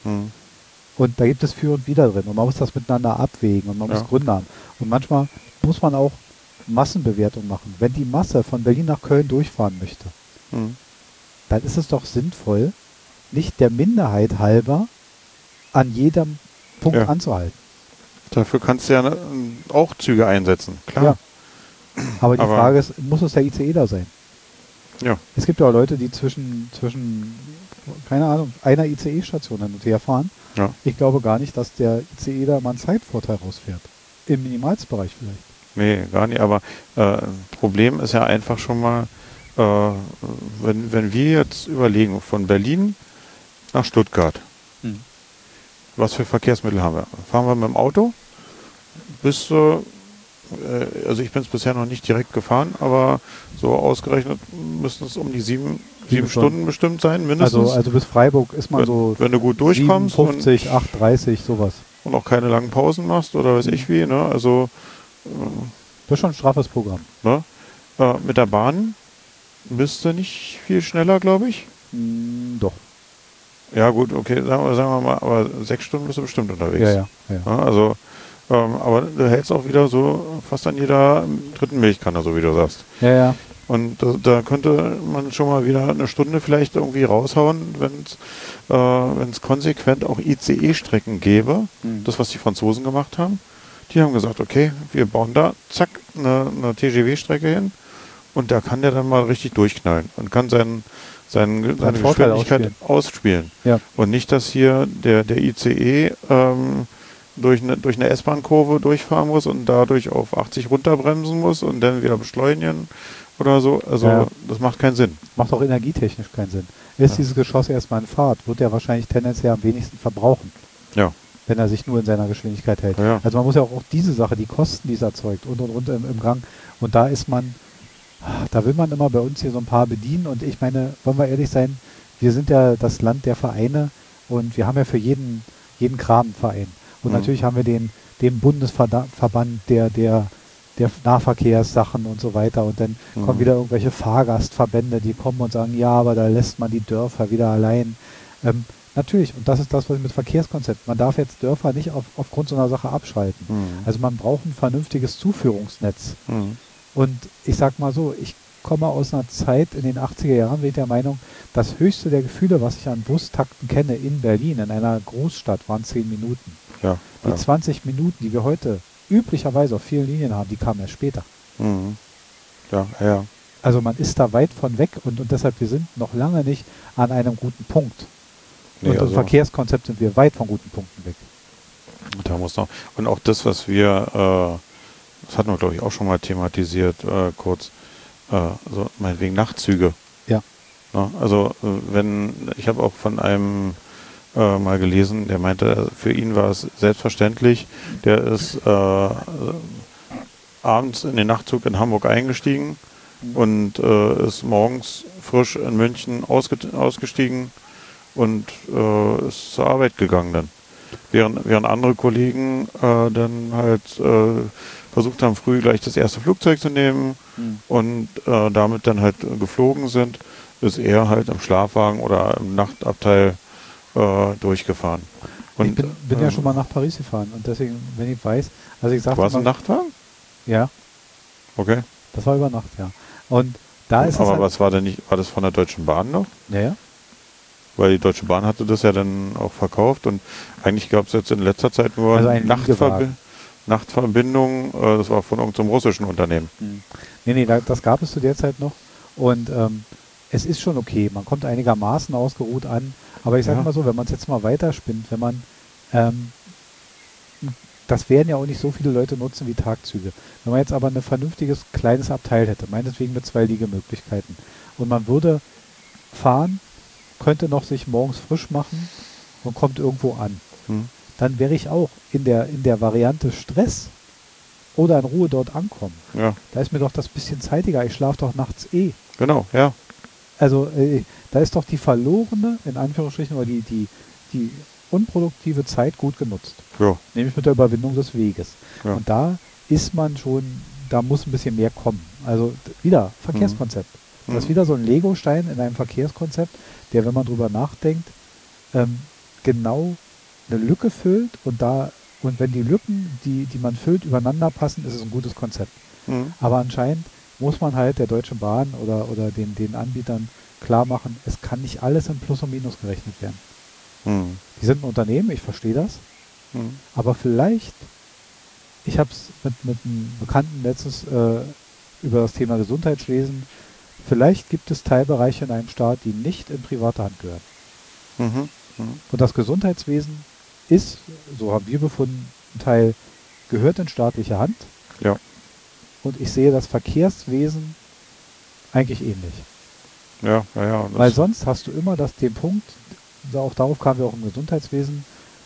Und da gibt es für und wider drin. Und man muss das miteinander abwägen und man muss Gründe haben. Und manchmal muss man auch Massenbewertung machen. Wenn die Masse von Berlin nach Köln durchfahren möchte, dann ist es doch sinnvoll, nicht der Minderheit halber an jedem Punkt anzuhalten. Dafür kannst du ja auch Züge einsetzen, klar. Ja. Aber die Frage ist, muss es der ICE da sein? Ja. Es gibt ja auch Leute, die zwischen keine Ahnung, einer ICE-Station hin und her fahren. Ja. Ich glaube gar nicht, dass der ICE da mal einen Zeitvorteil rausfährt. Im Minimalsbereich vielleicht. Nee, gar nicht. Aber Problem ist ja einfach schon mal, wenn wir jetzt überlegen, von Berlin nach Stuttgart, was für Verkehrsmittel haben wir? Fahren wir mit dem Auto? Also ich bin es bisher noch nicht direkt gefahren, aber so ausgerechnet müssten es um die 7 Stunden bestimmt sein, mindestens. Also bis Freiburg ist man wenn du gut durchkommst. 50, 8:30, sowas. Und auch keine langen Pausen machst oder weiß ich wie, ne? Also das ist schon ein straffes Programm. Ne? Mit der Bahn müsste nicht viel schneller, glaube ich. Doch. Ja gut, okay, sagen wir mal, aber 6 Stunden bist du bestimmt unterwegs. Ja. Also Aber du hältst auch wieder so fast an jeder dritten Milchkanne, so wie du sagst. Ja, ja. Und da könnte man schon mal wieder eine Stunde vielleicht irgendwie raushauen, wenn es konsequent auch ICE-Strecken gäbe. Das, was die Franzosen gemacht haben. Die haben gesagt, okay, wir bauen da, zack, eine TGW-Strecke hin und da kann der dann mal richtig durchknallen und kann seine Geschwindigkeit ausspielen. Ja. Und nicht, dass hier der ICE durch eine S-Bahn-Kurve durchfahren muss und dadurch auf 80 runterbremsen muss und dann wieder beschleunigen oder so. Also das macht keinen Sinn. Macht auch energietechnisch keinen Sinn. Ist dieses Geschoss erstmal in Fahrt, wird er wahrscheinlich tendenziell am wenigsten verbrauchen. Ja. Wenn er sich nur in seiner Geschwindigkeit hält. Ja. Also man muss ja auch diese Sache, die Kosten, die es erzeugt und im Gang. Und da will man immer bei uns hier so ein paar bedienen. Und ich meine, wollen wir ehrlich sein, wir sind ja das Land der Vereine und wir haben ja für jeden Kram einen Verein. Und natürlich haben wir den Bundesverband der Nahverkehrssachen und so weiter. Und dann kommen wieder irgendwelche Fahrgastverbände, die kommen und sagen, ja, aber da lässt man die Dörfer wieder allein. Natürlich, und das ist das, was ich mit Verkehrskonzept. Man darf jetzt Dörfer nicht aufgrund so einer Sache abschalten. Also man braucht ein vernünftiges Zuführungsnetz. Und ich sag mal so, ich komme aus einer Zeit in den 80er Jahren, bin ich der Meinung, das höchste der Gefühle, was ich an Bustakten kenne in Berlin, in einer Großstadt, waren 10 Minuten. Ja, die 20 Minuten, die wir heute üblicherweise auf vielen Linien haben, die kamen erst später. Ja, ja. Also man ist da weit von weg und deshalb, wir sind noch lange nicht an einem guten Punkt. Nee, und im Verkehrskonzept sind wir weit von guten Punkten weg. Da muss noch. Und auch das, was wir, das hatten wir, glaube ich, auch schon mal thematisiert, kurz, so meinetwegen Nachtzüge. Ja. Ja, also ich habe auch von einem mal gelesen, der meinte, für ihn war es selbstverständlich, der ist abends in den Nachtzug in Hamburg eingestiegen und ist morgens frisch in München ausgestiegen und ist zur Arbeit gegangen dann. Während andere Kollegen dann halt versucht haben, früh gleich das erste Flugzeug zu nehmen und damit dann halt geflogen sind, ist er halt im Schlafwagen oder im Nachtabteil durchgefahren. Und, ich bin ja schon mal nach Paris gefahren und deswegen, wenn ich weiß, also ich sage... War es ein Nachtwagen? Ja. Okay. Das war über Nacht, ja. Und da ist aber es halt, was war denn nicht, war das von der Deutschen Bahn noch? Ja, ja. Weil die Deutsche Bahn hatte das ja dann auch verkauft und eigentlich gab es jetzt in letzter Zeit nur also ein Nachtverbindungen, das war von irgendeinem russischen Unternehmen. Nee, das gab es zu der Zeit noch und es ist schon okay, man kommt einigermaßen ausgeruht an, aber ich sage mal so, wenn man es jetzt mal weiterspinnt, wenn man das werden ja auch nicht so viele Leute nutzen wie Tagzüge. Wenn man jetzt aber ein vernünftiges kleines Abteil hätte, meinetwegen mit 2 Liegemöglichkeiten und man würde fahren, könnte noch sich morgens frisch machen und kommt irgendwo an. Dann wäre ich auch in der Variante Stress oder in Ruhe dort ankommen. Ja. Da ist mir doch das bisschen zeitiger. Ich schlafe doch nachts eh. Genau, ja. Also da ist doch die verlorene, in Anführungsstrichen, oder die unproduktive Zeit gut genutzt. Ja. Nämlich mit der Überwindung des Weges. Ja. Und da ist man schon, da muss ein bisschen mehr kommen. Also wieder Verkehrskonzept. Das ist wieder so ein Legostein in einem Verkehrskonzept, der, wenn man drüber nachdenkt, genau eine Lücke füllt und wenn die Lücken, die man füllt, übereinander passen, ist es ein gutes Konzept. Aber anscheinend muss man halt der Deutschen Bahn oder den Anbietern klar machen, es kann nicht alles in Plus und Minus gerechnet werden. Die sind ein Unternehmen, ich verstehe das, aber vielleicht, ich habe es mit einem Bekannten letztens über das Thema Gesundheitswesen, vielleicht gibt es Teilbereiche in einem Staat, die nicht in private Hand gehören. Und das Gesundheitswesen ist, so haben wir befunden, ein Teil gehört in staatliche Hand. Ja. Und ich sehe das Verkehrswesen eigentlich ähnlich. Ja. Weil sonst hast du immer den Punkt, auch darauf kamen wir auch im Gesundheitswesen,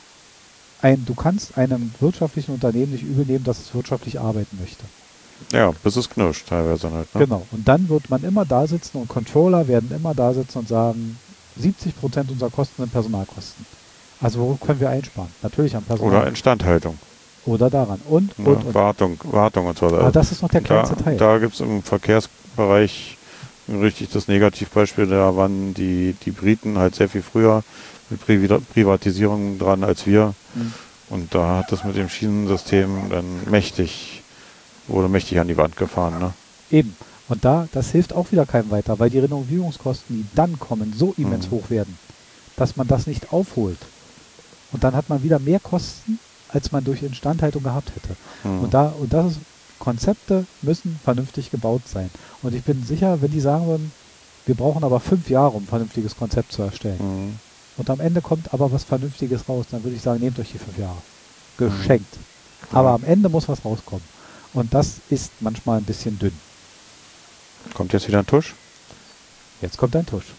du kannst einem wirtschaftlichen Unternehmen nicht übel nehmen, dass es wirtschaftlich arbeiten möchte. Ja, bis es knirscht teilweise halt. Ne? Genau. Und dann wird man immer da sitzen und Controller werden immer da sitzen und sagen, 70% unserer Kosten sind Personalkosten. Also worauf können wir einsparen? Natürlich am Personal. Oder Instandhaltung. Oder daran. Und. Wartung und so. Aber das ist noch der kleinste Teil. Da gibt es im Verkehrsbereich richtig das Negativbeispiel. Da waren die Briten halt sehr viel früher mit Privatisierung dran als wir. Und da hat das mit dem Schienensystem dann wurde mächtig an die Wand gefahren, ne? Eben. Und das hilft auch wieder keinem weiter, weil die Renovierungskosten, die dann kommen, so immens hoch werden, dass man das nicht aufholt. Und dann hat man wieder mehr Kosten, als man durch Instandhaltung gehabt hätte. Und das ist, Konzepte müssen vernünftig gebaut sein. Und ich bin sicher, wenn die sagen würden, wir brauchen aber 5 Jahre, um ein vernünftiges Konzept zu erstellen. Und am Ende kommt aber was Vernünftiges raus, dann würde ich sagen, nehmt euch die 5 Jahre. Geschenkt. Aber am Ende muss was rauskommen. Und das ist manchmal ein bisschen dünn. Kommt jetzt wieder ein Tusch? Jetzt kommt ein Tusch.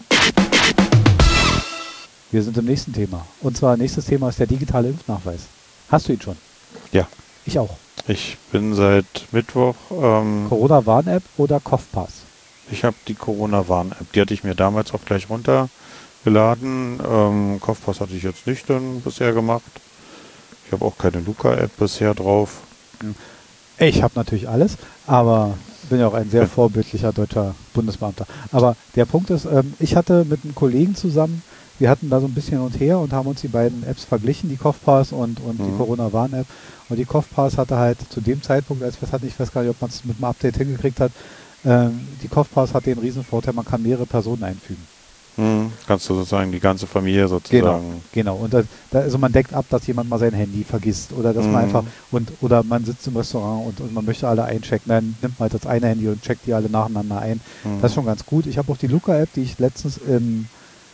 Wir sind im nächsten Thema. Und zwar nächstes Thema ist der digitale Impfnachweis. Hast du ihn schon? Ja. Ich auch. Ich bin seit Mittwoch... Corona-Warn-App oder Kopfpass? Ich habe die Corona-Warn-App. Die hatte ich mir damals auch gleich runtergeladen. Kopfpass hatte ich jetzt nicht dann bisher gemacht. Ich habe auch keine Luca-App bisher drauf. Ich habe natürlich alles, aber bin ja auch ein sehr vorbildlicher deutscher Bundesbeamter. Aber der Punkt ist, ich hatte mit einem Kollegen zusammen, wir hatten da so ein bisschen und her und haben uns die beiden Apps verglichen, die Kopfpass und die Corona-Warn-App. Und die Kopfpass hatte halt zu dem Zeitpunkt, ich weiß gar nicht, ob man es mit einem Update hingekriegt hat, die Kopfpass hat den riesen Vorteil, man kann mehrere Personen einfügen. Kannst du sozusagen die ganze Familie sozusagen... Genau. Und also man deckt ab, dass jemand mal sein Handy vergisst oder dass man einfach oder man sitzt im Restaurant und man möchte alle einchecken, dann nimmt man halt das eine Handy und checkt die alle nacheinander ein. Das ist schon ganz gut. Ich habe auch die Luca-App, die ich letztens im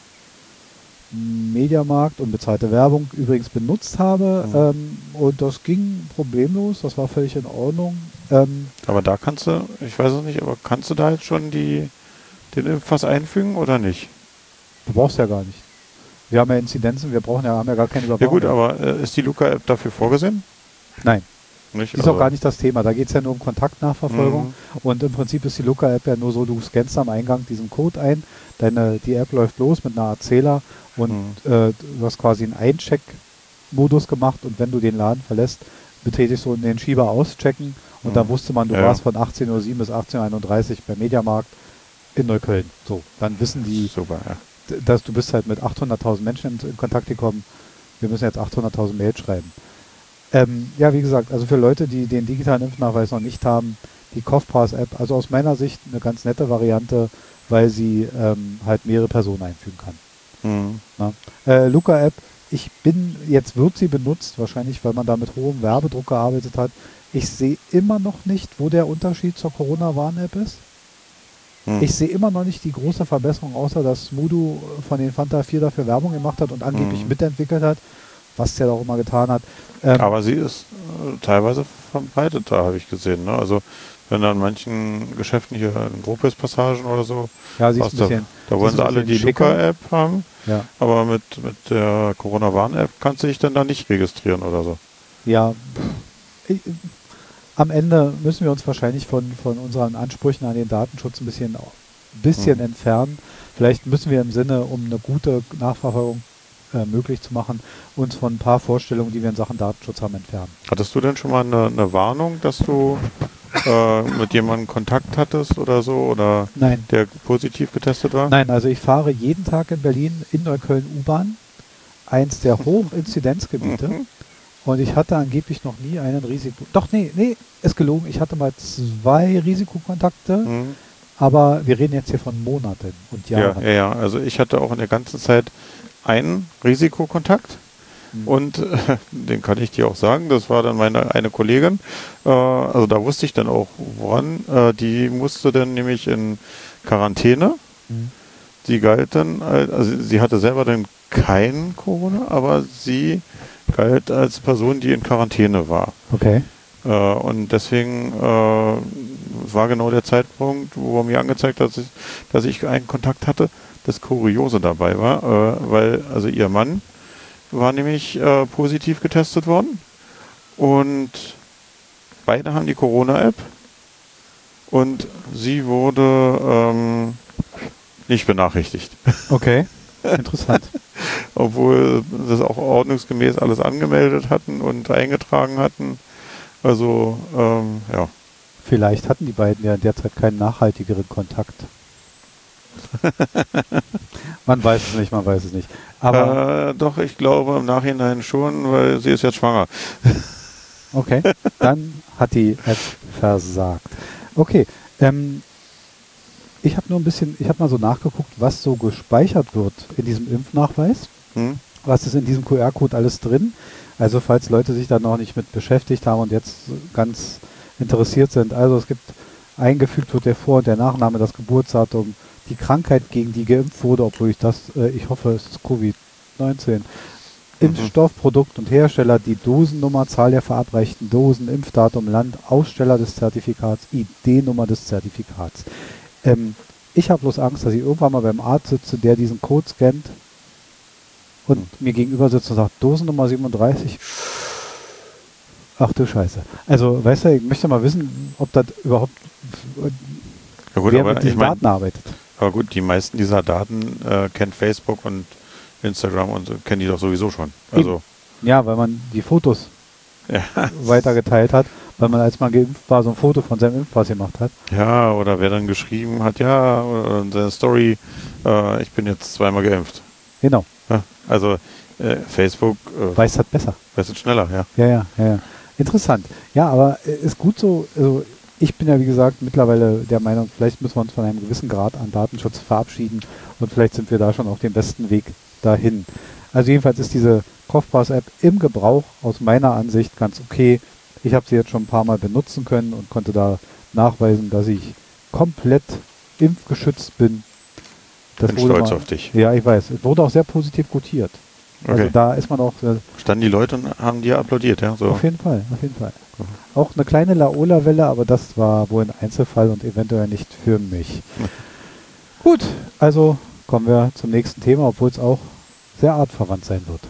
Mediamarkt und bezahlte Werbung übrigens benutzt habe. Und das ging problemlos, das war völlig in Ordnung. Aber da kannst du, ich weiß es nicht, aber kannst du da jetzt schon den Impfpass einfügen oder nicht? Du brauchst ja gar nicht. Wir haben ja Inzidenzen, haben ja gar keine Überwachung. Ja gut, aber ist die Luca-App dafür vorgesehen? Nein. Nicht? Die ist auch gar nicht das Thema. Da geht es ja nur um Kontaktnachverfolgung. Und im Prinzip ist die Luca-App ja nur so, du scannst am Eingang diesen Code ein, die App läuft los mit einer Art Zähler und du hast quasi einen Eincheck-Modus gemacht und wenn du den Laden verlässt, betätigst du den Schieber auschecken und dann wusste man, du warst von 18:07 bis 18:31 Uhr beim Mediamarkt in Neukölln. So, dann wissen die, super, dass du bist halt mit 800.000 Menschen in Kontakt gekommen. Wir müssen jetzt 800.000 Mails schreiben. Ja, wie gesagt, also für Leute, die den digitalen Impfnachweis noch nicht haben, die Kopfpass-App, also aus meiner Sicht eine ganz nette Variante, weil sie halt mehrere Personen einfügen kann. Luca-App, wird sie benutzt, wahrscheinlich, weil man da mit hohem Werbedruck gearbeitet hat. Ich sehe immer noch nicht, wo der Unterschied zur Corona-Warn-App ist. Ich sehe immer noch nicht die große Verbesserung, außer dass Smudo von den Fanta 4 dafür Werbung gemacht hat und angeblich mitentwickelt hat, was der auch immer getan hat. Aber sie ist teilweise verbreiteter, habe ich gesehen. Ne? Also wenn an manchen Geschäften hier in Gropius-Passagen oder so, ja, sie ist ein bisschen, da wollen sie alle die Luca-App haben, aber mit der Corona-Warn-App kannst du dich dann da nicht registrieren oder so. Ja, am Ende müssen wir uns wahrscheinlich von unseren Ansprüchen an den Datenschutz ein bisschen entfernen. Vielleicht müssen wir im Sinne, um eine gute Nachverfolgung möglich zu machen, uns von ein paar Vorstellungen, die wir in Sachen Datenschutz haben, entfernen. Hattest du denn schon mal eine Warnung, dass du mit jemandem Kontakt hattest oder so? Oder Nein. Der positiv getestet war? Nein, also ich fahre jeden Tag in Berlin in Neukölln U-Bahn, eins der Hochinzidenzgebiete. Und ich hatte angeblich noch nie einen Risiko... Doch, nee, ist gelogen. Ich hatte mal 2 Risikokontakte, aber wir reden jetzt hier von Monaten und Jahren. Ja, also ich hatte auch in der ganzen Zeit einen Risikokontakt und den kann ich dir auch sagen, das war dann eine Kollegin, also da wusste ich dann auch woran, die musste dann nämlich in Quarantäne, sie galt dann, also sie hatte selber dann kein Corona, aber sie galt als Person, die in Quarantäne war. Okay. Und deswegen war genau der Zeitpunkt, wo er mir angezeigt hat, dass ich einen Kontakt hatte. Das Kuriose dabei war, weil also ihr Mann war nämlich positiv getestet worden und beide haben die Corona-App und sie wurde nicht benachrichtigt. Okay, interessant. Obwohl das auch ordnungsgemäß alles angemeldet hatten und eingetragen hatten. Also, ja. Vielleicht hatten die beiden ja in der Zeit keinen nachhaltigeren Kontakt. Man weiß es nicht, man weiß es nicht. Aber doch, ich glaube im Nachhinein schon, weil sie ist jetzt schwanger. Okay, dann hat die App versagt. Okay, ich habe mal so nachgeguckt, was so gespeichert wird in diesem Impfnachweis. Was ist in diesem QR-Code alles drin? Also falls Leute sich da noch nicht mit beschäftigt haben und jetzt ganz interessiert sind. Also es gibt, eingefügt wird der Vor- und der Nachname, das Geburtsdatum, die Krankheit, gegen die geimpft wurde, obwohl ich hoffe, es ist Covid-19. Impfstoff, Produkt und Hersteller, die Dosennummer, Zahl der verabreichten Dosen, Impfdatum, Land, Aussteller des Zertifikats, ID-Nummer des Zertifikats. Ich habe bloß Angst, dass ich irgendwann mal beim Arzt sitze, der diesen Code scannt und mir gegenüber sitzt und sagt, Dosennummer 37. Ach du Scheiße. Also, weißt du, ich möchte mal wissen, ob das überhaupt ja gut, wer mit diesen Daten arbeitet. Aber gut, die meisten dieser Daten kennt Facebook und Instagram und so, kennen die doch sowieso schon. Also ja, weil man die Fotos weitergeteilt hat, weil man, als man geimpft war, so ein Foto von seinem Impfpass gemacht hat. Ja, oder wer dann geschrieben hat, ja, oder in seiner Story, ich bin jetzt zweimal geimpft. Genau. Ja, also Facebook weiß das besser. Weiß es schneller, ja. Ja. Interessant. Ja, aber ist gut so. Also ich bin ja, wie gesagt, mittlerweile der Meinung, vielleicht müssen wir uns von einem gewissen Grad an Datenschutz verabschieden und vielleicht sind wir da schon auf dem besten Weg dahin. Also jedenfalls ist diese Kopfpass-App im Gebrauch aus meiner Ansicht ganz okay. Ich habe sie jetzt schon ein paar Mal benutzen können und konnte da nachweisen, dass ich komplett impfgeschützt bin. Ich bin stolz auf dich. Ja, ich weiß. Es wurde auch sehr positiv gutiert. Okay. Also da ist man auch... Standen die Leute und haben dir applaudiert, ja? So. Auf jeden Fall. Auch eine kleine Laola-Welle, aber das war wohl ein Einzelfall und eventuell nicht für mich. Gut, also kommen wir zum nächsten Thema, obwohl es auch sehr artverwandt sein wird.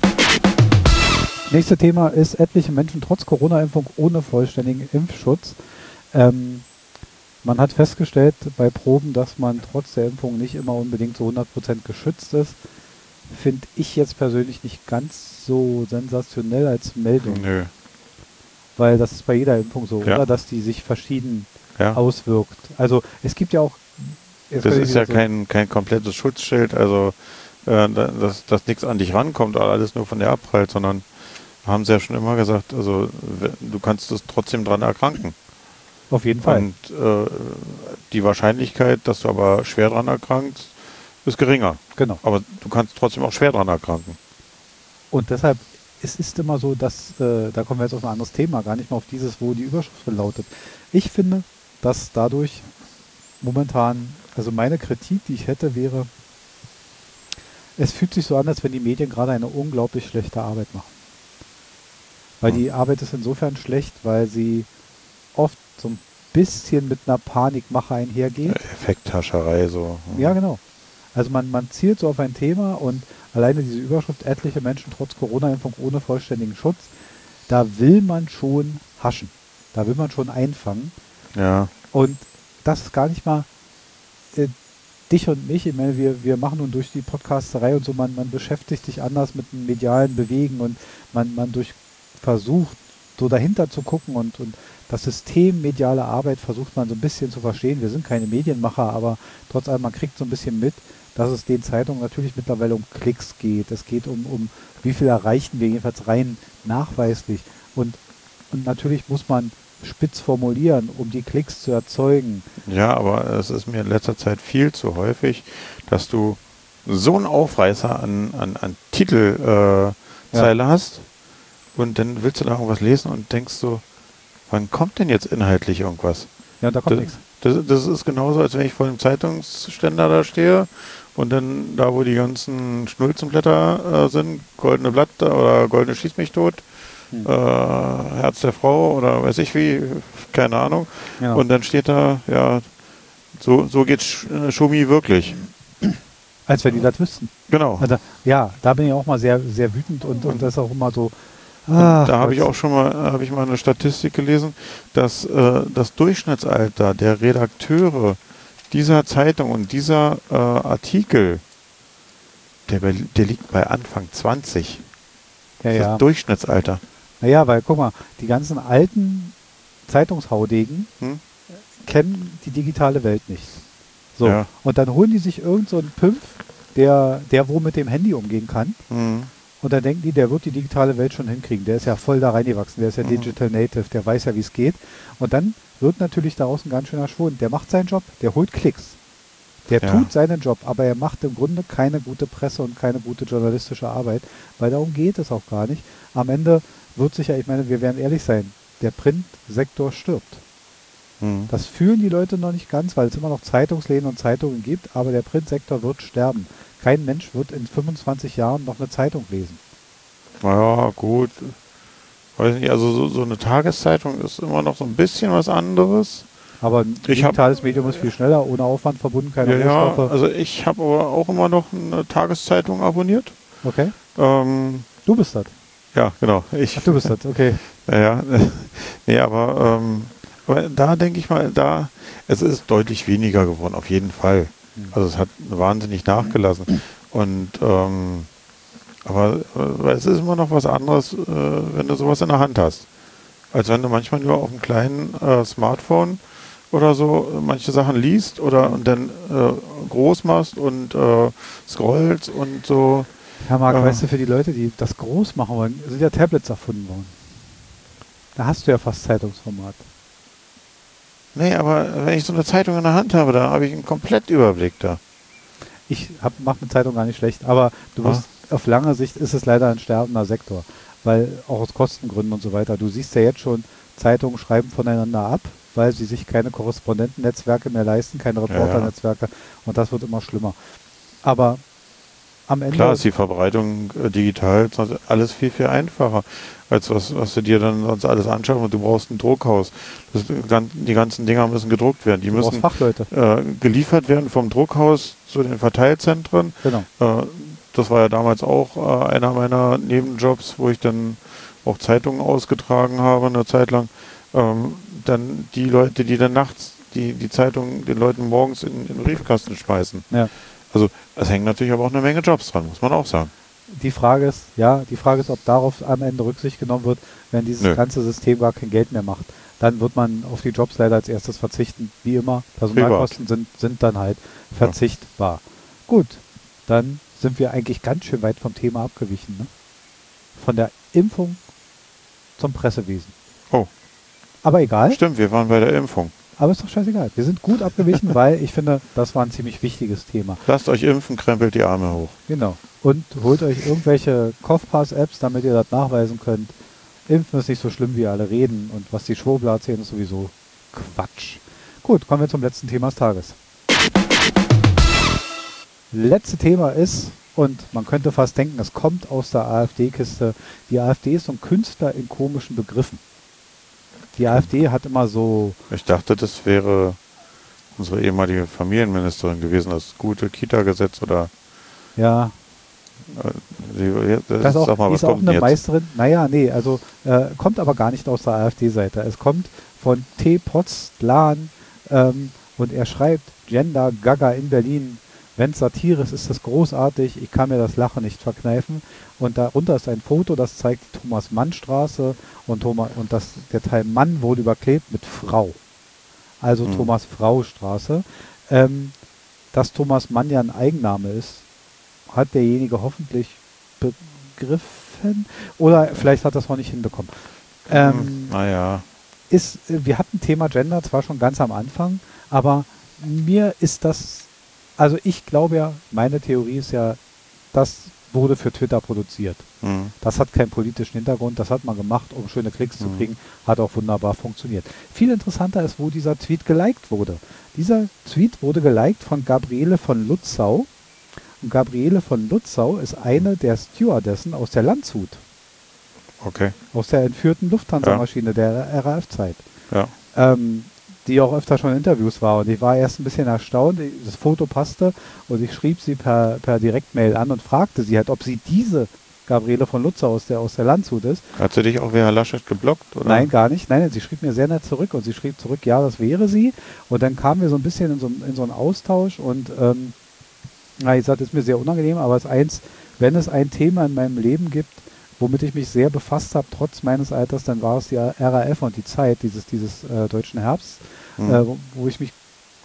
Nächstes Thema ist etliche Menschen trotz Corona-Impfung ohne vollständigen Impfschutz. Man hat festgestellt bei Proben, dass man trotz der Impfung nicht immer unbedingt zu 100% geschützt ist. Finde ich jetzt persönlich nicht ganz so sensationell als Meldung. Nö. Weil das ist bei jeder Impfung so, ja. oder? Dass die sich verschieden auswirkt. Also es gibt ja auch... Das ist ja kein komplettes Schutzschild, also dass nichts an dich rankommt, alles nur von der abprallt, sondern haben sie ja schon immer gesagt, also du kannst es trotzdem dran erkranken. Auf jeden Fall. Und die Wahrscheinlichkeit, dass du aber schwer dran erkrankst, ist geringer. Genau. Aber du kannst trotzdem auch schwer dran erkranken. Und deshalb, es ist immer so, dass, da kommen wir jetzt auf ein anderes Thema, gar nicht mal auf dieses, wo die Überschrift lautet. Ich finde, dass dadurch momentan, also meine Kritik, die ich hätte, wäre, es fühlt sich so an, als wenn die Medien gerade eine unglaublich schlechte Arbeit machen. Weil die Arbeit ist insofern schlecht, weil sie oft so ein bisschen mit einer Panikmache einhergeht. Effekthascherei so. Ja, genau. Also man zielt so auf ein Thema und alleine diese Überschrift, etliche Menschen trotz Corona-Impfung ohne vollständigen Schutz, da will man schon haschen. Da will man schon einfangen. Ja. Und das ist gar nicht mal dich und mich. Ich meine, wir machen nun durch die Podcasterei und so, man beschäftigt sich anders mit dem medialen Bewegen und man versucht, so dahinter zu gucken und das System mediale Arbeit versucht man so ein bisschen zu verstehen. Wir sind keine Medienmacher, aber trotz allem, man kriegt so ein bisschen mit, dass es den Zeitungen natürlich mittlerweile um Klicks geht. Es geht um wie viel erreichen wir, jedenfalls rein nachweislich. Und natürlich muss man spitz formulieren, um die Klicks zu erzeugen. Ja, aber es ist mir in letzter Zeit viel zu häufig, dass du so einen Aufreißer an Titelzeile hast und dann willst du da irgendwas lesen und denkst so, wann kommt denn jetzt inhaltlich irgendwas? Ja, da kommt nichts. Das ist genauso, als wenn ich vor dem Zeitungsständer da stehe und dann da, wo die ganzen Schnulzenblätter sind, goldene Blatt oder goldene Schieß mich tot, Herz der Frau oder weiß ich wie, keine Ahnung. Ja. Und dann steht da, ja, so geht Schumi wirklich. Als wenn die das wüssten. Genau. Also, ja, da bin ich auch mal sehr, sehr wütend und das ist auch immer so. Da habe ich auch schon mal, mal eine Statistik gelesen, dass das Durchschnittsalter der Redakteure dieser Zeitung und dieser Artikel, der liegt bei Anfang 20. Das ist das Durchschnittsalter. Naja, weil guck mal, die ganzen alten Zeitungshaudegen kennen die digitale Welt nicht. So, Ja. und dann holen die sich irgend so einen Pimpf, der wohl mit dem Handy umgehen kann. Mhm. Und dann denken die, der wird die digitale Welt schon hinkriegen. Der ist ja voll da reingewachsen, der ist ja Digital Native, der weiß ja, wie es geht. Und dann wird natürlich daraus ein ganz schöner Schwund. Der macht seinen Job, der holt Klicks. Der tut seinen Job, aber er macht im Grunde keine gute Presse und keine gute journalistische Arbeit, weil darum geht es auch gar nicht. Am Ende wird sich ja, ich meine, wir werden ehrlich sein, der Printsektor stirbt. Mhm. Das fühlen die Leute noch nicht ganz, weil es immer noch Zeitungsläden und Zeitungen gibt, aber der Printsektor wird sterben. Kein Mensch wird in 25 Jahren noch eine Zeitung lesen. Naja, gut. Weiß nicht, also so eine Tageszeitung ist immer noch so ein bisschen was anderes. Aber ein digitales Medium ist viel schneller, ohne Aufwand verbunden, keine Rohstoffe. Ja, also ich habe aber auch immer noch eine Tageszeitung abonniert. Okay. Du bist das? Ja, genau. Ach, du bist das, okay. Ja, nee, aber da denke ich mal, es ist deutlich weniger geworden, auf jeden Fall. Also es hat wahnsinnig nachgelassen. Und aber es ist immer noch was anderes, wenn du sowas in der Hand hast. Als wenn du manchmal nur auf einem kleinen Smartphone oder so manche Sachen liest und dann groß machst und scrollst und so. Ja, Marc, weißt du, für die Leute, die das groß machen wollen, sind ja Tablets erfunden worden. Da hast du ja fast Zeitungsformat. Nee, aber wenn ich so eine Zeitung in der Hand habe, dann habe ich einen Komplettüberblick da. Ich mache eine Zeitung gar nicht schlecht, aber du wirst, auf lange Sicht ist es leider ein sterbender Sektor, weil auch aus Kostengründen und so weiter. Du siehst ja jetzt schon, Zeitungen schreiben voneinander ab, weil sie sich keine Korrespondentennetzwerke mehr leisten, keine Reporternetzwerke und das wird immer schlimmer. Aber am Ende... Klar ist die Verbreitung digital alles viel, viel einfacher, als was du dir dann sonst alles anschaust und du brauchst ein Druckhaus. Die ganzen Dinger müssen gedruckt werden. Die müssen Fachleute. Geliefert werden vom Druckhaus zu den Verteilzentren. Genau. Das war ja damals auch einer meiner Nebenjobs, wo ich dann auch Zeitungen ausgetragen habe, eine Zeit lang. Dann die Leute, die dann nachts die Zeitungen den Leuten morgens in den Briefkasten schmeißen. Ja. Also es hängen natürlich aber auch eine Menge Jobs dran, muss man auch sagen. Die Frage ist, ob darauf am Ende Rücksicht genommen wird, wenn dieses ganze System gar kein Geld mehr macht. Dann wird man auf die Jobs leider als erstes verzichten. Wie immer, Personalkosten sind dann halt verzichtbar. Gut, dann sind wir eigentlich ganz schön weit vom Thema abgewichen. Ne? Von der Impfung zum Pressewesen. Oh. Aber egal. Stimmt, wir waren bei der Impfung. Aber ist doch scheißegal. Wir sind gut abgewichen, weil ich finde, das war ein ziemlich wichtiges Thema. Lasst euch impfen, krempelt die Arme hoch. Genau. Und holt euch irgendwelche Kopfpass-Apps, damit ihr das nachweisen könnt. Impfen ist nicht so schlimm, wie alle reden. Und was die Schwurbler erzählen, ist sowieso Quatsch. Gut, kommen wir zum letzten Thema des Tages. Letzte Thema ist, und man könnte fast denken, es kommt aus der AfD-Kiste. Die AfD ist so ein Künstler in komischen Begriffen. Die AfD hat immer so... Ich dachte, das wäre unsere ehemalige Familienministerin gewesen, das gute Kita-Gesetz oder... Ja. Das auch, sag mal, die was ist auch kommt eine jetzt? Meisterin. Naja, nee, also kommt aber gar nicht aus der AfD-Seite. Es kommt von T. Potzlan und er schreibt, Gender Gaga in Berlin. Wenn es Satire ist, ist das großartig. Ich kann mir das Lachen nicht verkneifen. Und darunter ist ein Foto, das zeigt die Thomas-Mann-Straße und der Teil Mann wurde überklebt mit Frau. Also Thomas-Frau-Straße. Dass Thomas Mann ja ein Eigenname ist, hat derjenige hoffentlich begriffen. Oder vielleicht hat er es auch nicht hinbekommen. Naja. Wir hatten Thema Gender zwar schon ganz am Anfang, aber mir ist das... Also ich glaube ja, meine Theorie ist ja, das wurde für Twitter produziert. Das hat keinen politischen Hintergrund, das hat man gemacht, um schöne Klicks zu kriegen, hat auch wunderbar funktioniert. Viel interessanter ist, wo dieser Tweet geliked wurde. Dieser Tweet wurde geliked von Gabriele von Lutzau. Und Gabriele von Lutzau ist eine der Stewardessen aus der Landshut. Okay. Aus der entführten Lufthansa-Maschine der RAF-Zeit. Ja. Die auch öfter schon in Interviews war. Und ich war erst ein bisschen erstaunt. Das Foto passte und ich schrieb sie per Direktmail an und fragte sie halt, ob sie diese Gabriele von Lutzau aus der Landshut ist. Hat sie dich auch wie Herr Laschet geblockt? Oder? Nein, gar nicht. Nein, sie schrieb mir sehr nett zurück und sie schrieb zurück, ja, das wäre sie. Und dann kamen wir so ein bisschen in so einen Austausch und ich sagte, das ist mir sehr unangenehm, aber wenn es ein Thema in meinem Leben gibt, womit ich mich sehr befasst habe, trotz meines Alters, dann war es die RAF und die Zeit, dieses deutschen Herbst, wo ich mich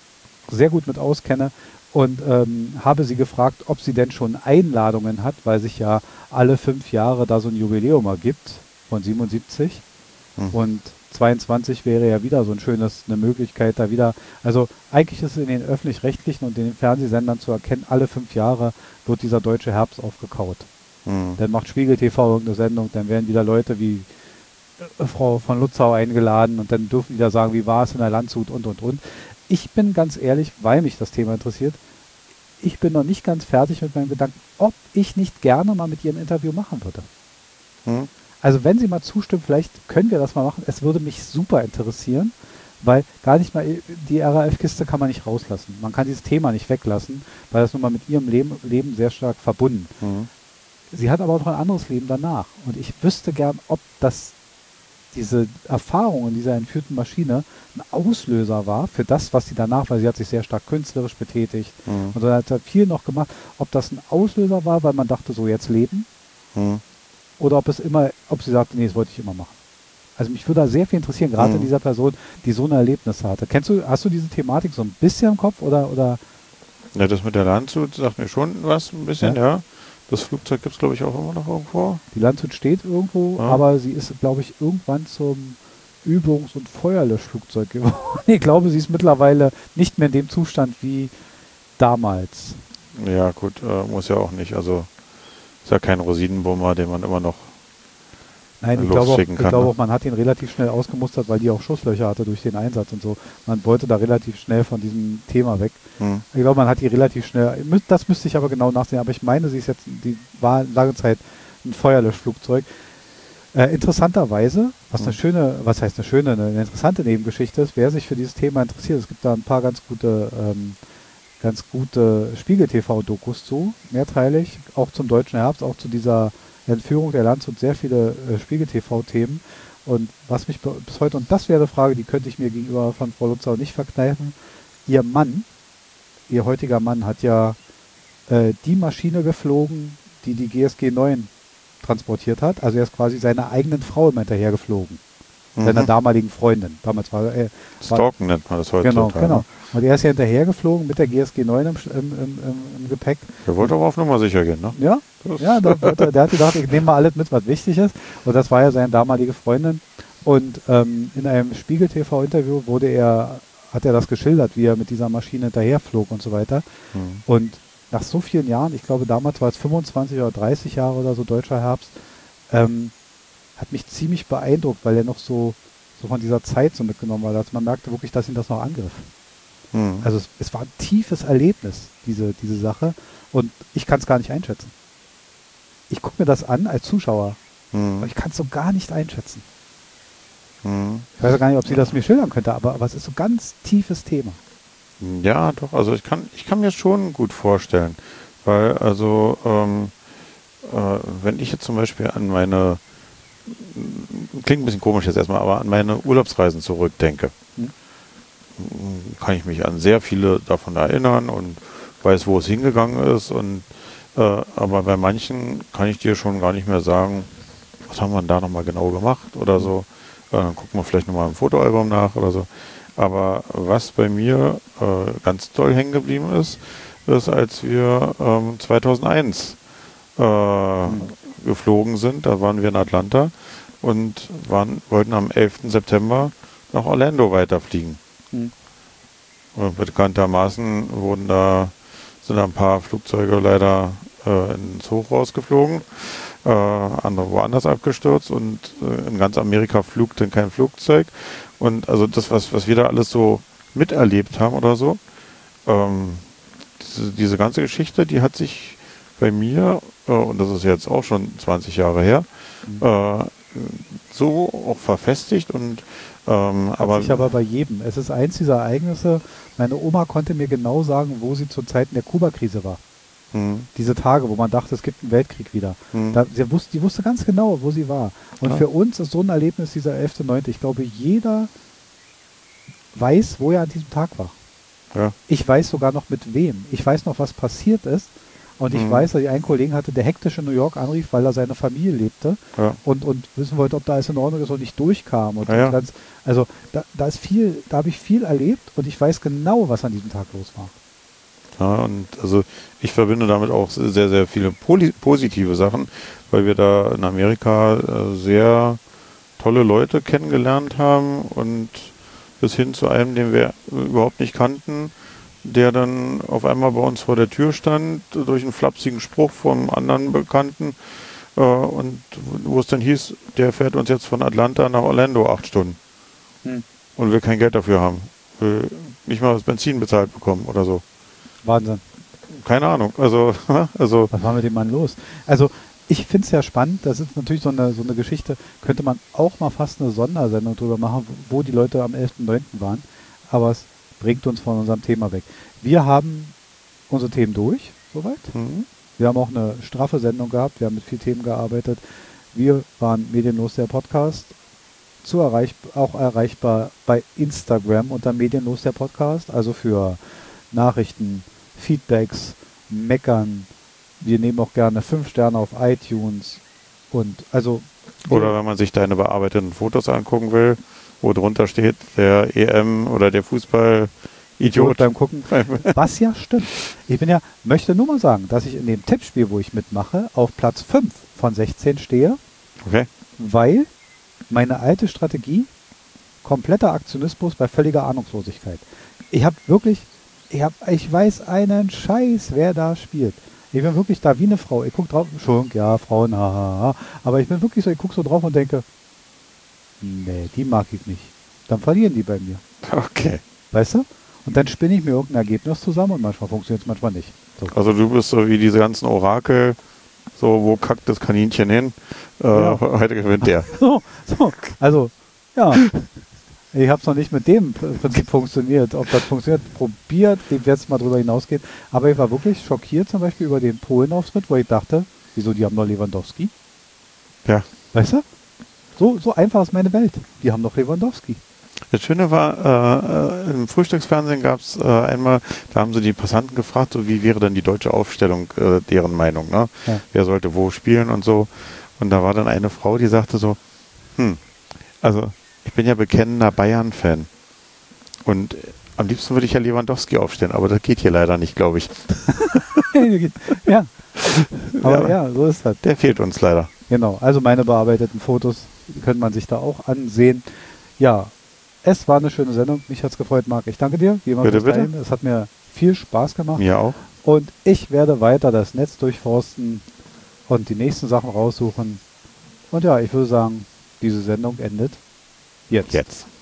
sehr gut mit auskenne und habe sie gefragt, ob sie denn schon Einladungen hat, weil sich ja alle 5 Jahre da so ein Jubiläum ergibt von 77 und 22 wäre ja wieder so eine Möglichkeit da wieder, also eigentlich ist es in den öffentlich-rechtlichen und in den Fernsehsendern zu erkennen, alle 5 Jahre wird dieser deutsche Herbst aufgekaut. Dann macht Spiegel TV irgendeine Sendung, dann werden wieder Leute wie Frau von Lutzau eingeladen und dann dürfen die da sagen, wie war es in der Landshut und. Ich bin ganz ehrlich, weil mich das Thema interessiert, ich bin noch nicht ganz fertig mit meinem Gedanken, ob ich nicht gerne mal mit ihr ein Interview machen würde. Also wenn sie mal zustimmt, vielleicht können wir das mal machen. Es würde mich super interessieren, weil gar nicht mal die RAF-Kiste kann man nicht rauslassen. Man kann dieses Thema nicht weglassen, weil das nun mal mit ihrem Leben sehr stark verbunden. Sie hat aber auch noch ein anderes Leben danach. Und ich wüsste gern, ob diese Erfahrung in dieser entführten Maschine ein Auslöser war für das, was sie danach, weil sie hat sich sehr stark künstlerisch betätigt und so hat viel noch gemacht, ob das ein Auslöser war, weil man dachte, so jetzt leben, oder ob sie sagte, nee, das wollte ich immer machen. Also mich würde da sehr viel interessieren, gerade in dieser Person, die so ein Erlebnis hatte. Hast du diese Thematik so ein bisschen im Kopf oder? Ja, das mit der Landshut sagt mir schon was, ein bisschen, ja. Das Flugzeug gibt es, glaube ich, auch immer noch irgendwo. Die Landshut steht irgendwo, aber sie ist, glaube ich, irgendwann zum Übungs- und Feuerlöschflugzeug geworden. Ich glaube, sie ist mittlerweile nicht mehr in dem Zustand wie damals. Ja, gut, muss ja auch nicht. Also ist ja kein Rosinenbomber, den man immer noch losschicken kann. Ich glaube auch, man hat ihn relativ schnell ausgemustert, weil die auch Schusslöcher hatte durch den Einsatz und so. Man wollte da relativ schnell von diesem Thema weg. Ich glaube, man hat die relativ schnell, das müsste ich aber genau nachsehen, aber ich meine, die war lange Zeit ein Feuerlöschflugzeug. Interessanterweise, eine interessante Nebengeschichte ist, wer sich für dieses Thema interessiert, es gibt da ein paar ganz gute Spiegel-TV-Dokus zu, mehrteilig, auch zum Deutschen Herbst, auch zu dieser Entführung der Landshut, sehr viele Spiegel-TV-Themen. Und was mich bis heute, und das wäre eine Frage, die könnte ich mir gegenüber von Frau Lutzau nicht verkneifen, ihr heutiger Mann hat ja die Maschine geflogen, die GSG 9 transportiert hat. Also er ist quasi seiner eigenen Frau immer hinterher geflogen. Seiner damaligen Freundin. Damals war Stalken nennt man das heute. Genau. Und er ist ja hinterher geflogen mit der GSG 9 im Gepäck. Der wollte aber auf Nummer sicher gehen, ne? Ja, der hat gedacht, ich nehme mal alles mit, was wichtig ist. Und das war ja seine damalige Freundin. Und in einem Spiegel-TV-Interview hat er das geschildert, wie er mit dieser Maschine hinterher flog und so weiter. Und nach so vielen Jahren, ich glaube damals war es 25 oder 30 Jahre oder so, Deutscher Herbst, hat mich ziemlich beeindruckt, weil er noch so von dieser Zeit so mitgenommen war. Also man merkte wirklich, dass ihn das noch angriff. Also es war ein tiefes Erlebnis, diese Sache. Und ich kann es gar nicht einschätzen. Ich gucke mir das an als Zuschauer, aber ich kann es so gar nicht einschätzen. Ich weiß ja gar nicht, ob sie das mir schildern könnte, aber es ist so ein ganz tiefes Thema. Ja, doch, also ich kann mir schon gut vorstellen, weil also wenn ich jetzt zum Beispiel an klingt ein bisschen komisch jetzt erstmal, aber an meine Urlaubsreisen zurückdenke, kann ich mich an sehr viele davon erinnern und weiß, wo es hingegangen ist. Aber bei manchen kann ich dir schon gar nicht mehr sagen, was haben wir denn da nochmal genau gemacht oder so. Dann gucken wir vielleicht nochmal im Fotoalbum nach oder so. Aber was bei mir ganz toll hängen geblieben ist, als wir 2001 geflogen sind. Da waren wir in Atlanta und wollten am 11. September nach Orlando weiterfliegen. Und bekanntermaßen sind da ein paar Flugzeuge leider ins Hochhaus geflogen, andere woanders abgestürzt und in ganz Amerika flog dann kein Flugzeug. Und also das, was wir da alles so miterlebt haben oder so, diese ganze Geschichte, die hat sich bei mir, und das ist jetzt auch schon 20 Jahre her, so auch verfestigt und aber bei jedem. Es ist eins dieser Ereignisse, meine Oma konnte mir genau sagen, wo sie zur Zeit in der Kuba-Krise war. Diese Tage, wo man dachte, es gibt einen Weltkrieg wieder. Die wusste ganz genau, wo sie war. Und für uns ist so ein Erlebnis dieser 11.9. Ich glaube, jeder weiß, wo er an diesem Tag war. Ja. Ich weiß sogar noch mit wem. Ich weiß noch, was passiert ist. Und ich weiß, dass ich einen Kollegen hatte, der hektisch in New York anrief, weil er seine Familie lebte und wissen wollte, ob da alles in Ordnung ist und nicht durchkam. Und ganz, also da habe ich viel erlebt und ich weiß genau, was an diesem Tag los war. Ja, und also ich verbinde damit auch sehr, sehr viele positive Sachen, weil wir da in Amerika sehr tolle Leute kennengelernt haben und bis hin zu einem, den wir überhaupt nicht kannten, der dann auf einmal bei uns vor der Tür stand, durch einen flapsigen Spruch vom anderen Bekannten und wo es dann hieß, der fährt uns jetzt von Atlanta nach Orlando 8 Stunden und wir kein Geld dafür haben. Wir nicht mal das Benzin bezahlt bekommen oder so. Wahnsinn. Keine Ahnung. Also was war mit dem Mann los? Also ich finde es ja spannend, das ist natürlich so eine Geschichte, könnte man auch mal fast eine Sondersendung drüber machen, wo die Leute am 11.9. waren, aber es bringt uns von unserem Thema weg. Wir haben unsere Themen durch, soweit. Wir haben auch eine straffe Sendung gehabt, wir haben mit vielen Themen gearbeitet. Wir waren Medienlos, der Podcast, auch erreichbar bei Instagram unter Medienlos, der Podcast, also für Nachrichten, Feedbacks, Meckern. Wir nehmen auch gerne 5 Sterne auf iTunes und also. Oder wenn man sich deine bearbeiteten Fotos angucken will, wo drunter steht, der EM oder der Fußball-Idiot beim Gucken. Was ja stimmt. Ich möchte nur mal sagen, dass ich in dem Tippspiel, wo ich mitmache, auf Platz 5 von 16 stehe. Okay. Weil meine alte Strategie, kompletter Aktionismus bei völliger Ahnungslosigkeit. Ich weiß einen Scheiß, wer da spielt. Ich bin wirklich da wie eine Frau. Ich gucke drauf, schon, ja, Frauen, haha. Aber ich bin wirklich so, ich gucke so drauf und denke, nee, die mag ich nicht. Dann verlieren die bei mir. Okay. Weißt du? Und dann spinne ich mir irgendein Ergebnis zusammen und manchmal funktioniert es, manchmal nicht. So. Also du bist so wie diese ganzen Orakel, so wo kackt das Kaninchen hin? Heute gewinnt der. So. Also, ja. Ich habe es noch nicht mit dem Prinzip funktioniert. Ob das funktioniert, probiert, ich werde es mal drüber hinausgehen. Aber ich war wirklich schockiert zum Beispiel über den Polen-Auftritt, wo ich dachte, wieso, die haben doch Lewandowski? Ja. Weißt du? So einfach ist meine Welt. Die haben doch Lewandowski. Das Schöne war, im Frühstücksfernsehen gab es einmal, da haben sie die Passanten gefragt, so wie wäre denn die deutsche Aufstellung, deren Meinung, ne? Ja. Wer sollte wo spielen und so. Und da war dann eine Frau, die sagte so, also ich bin ja bekennender Bayern-Fan und am liebsten würde ich ja Lewandowski aufstellen, aber das geht hier leider nicht, glaube ich. Ja, aber ja, so ist das. Der fehlt uns leider. Genau, also meine bearbeiteten Fotos könnte man sich da auch ansehen. Ja, es war eine schöne Sendung. Mich hat es gefreut, Marc. Ich danke dir. Bitte. Es hat mir viel Spaß gemacht. Mir auch. Und ich werde weiter das Netz durchforsten und die nächsten Sachen raussuchen. Und ja, ich würde sagen, diese Sendung endet jetzt.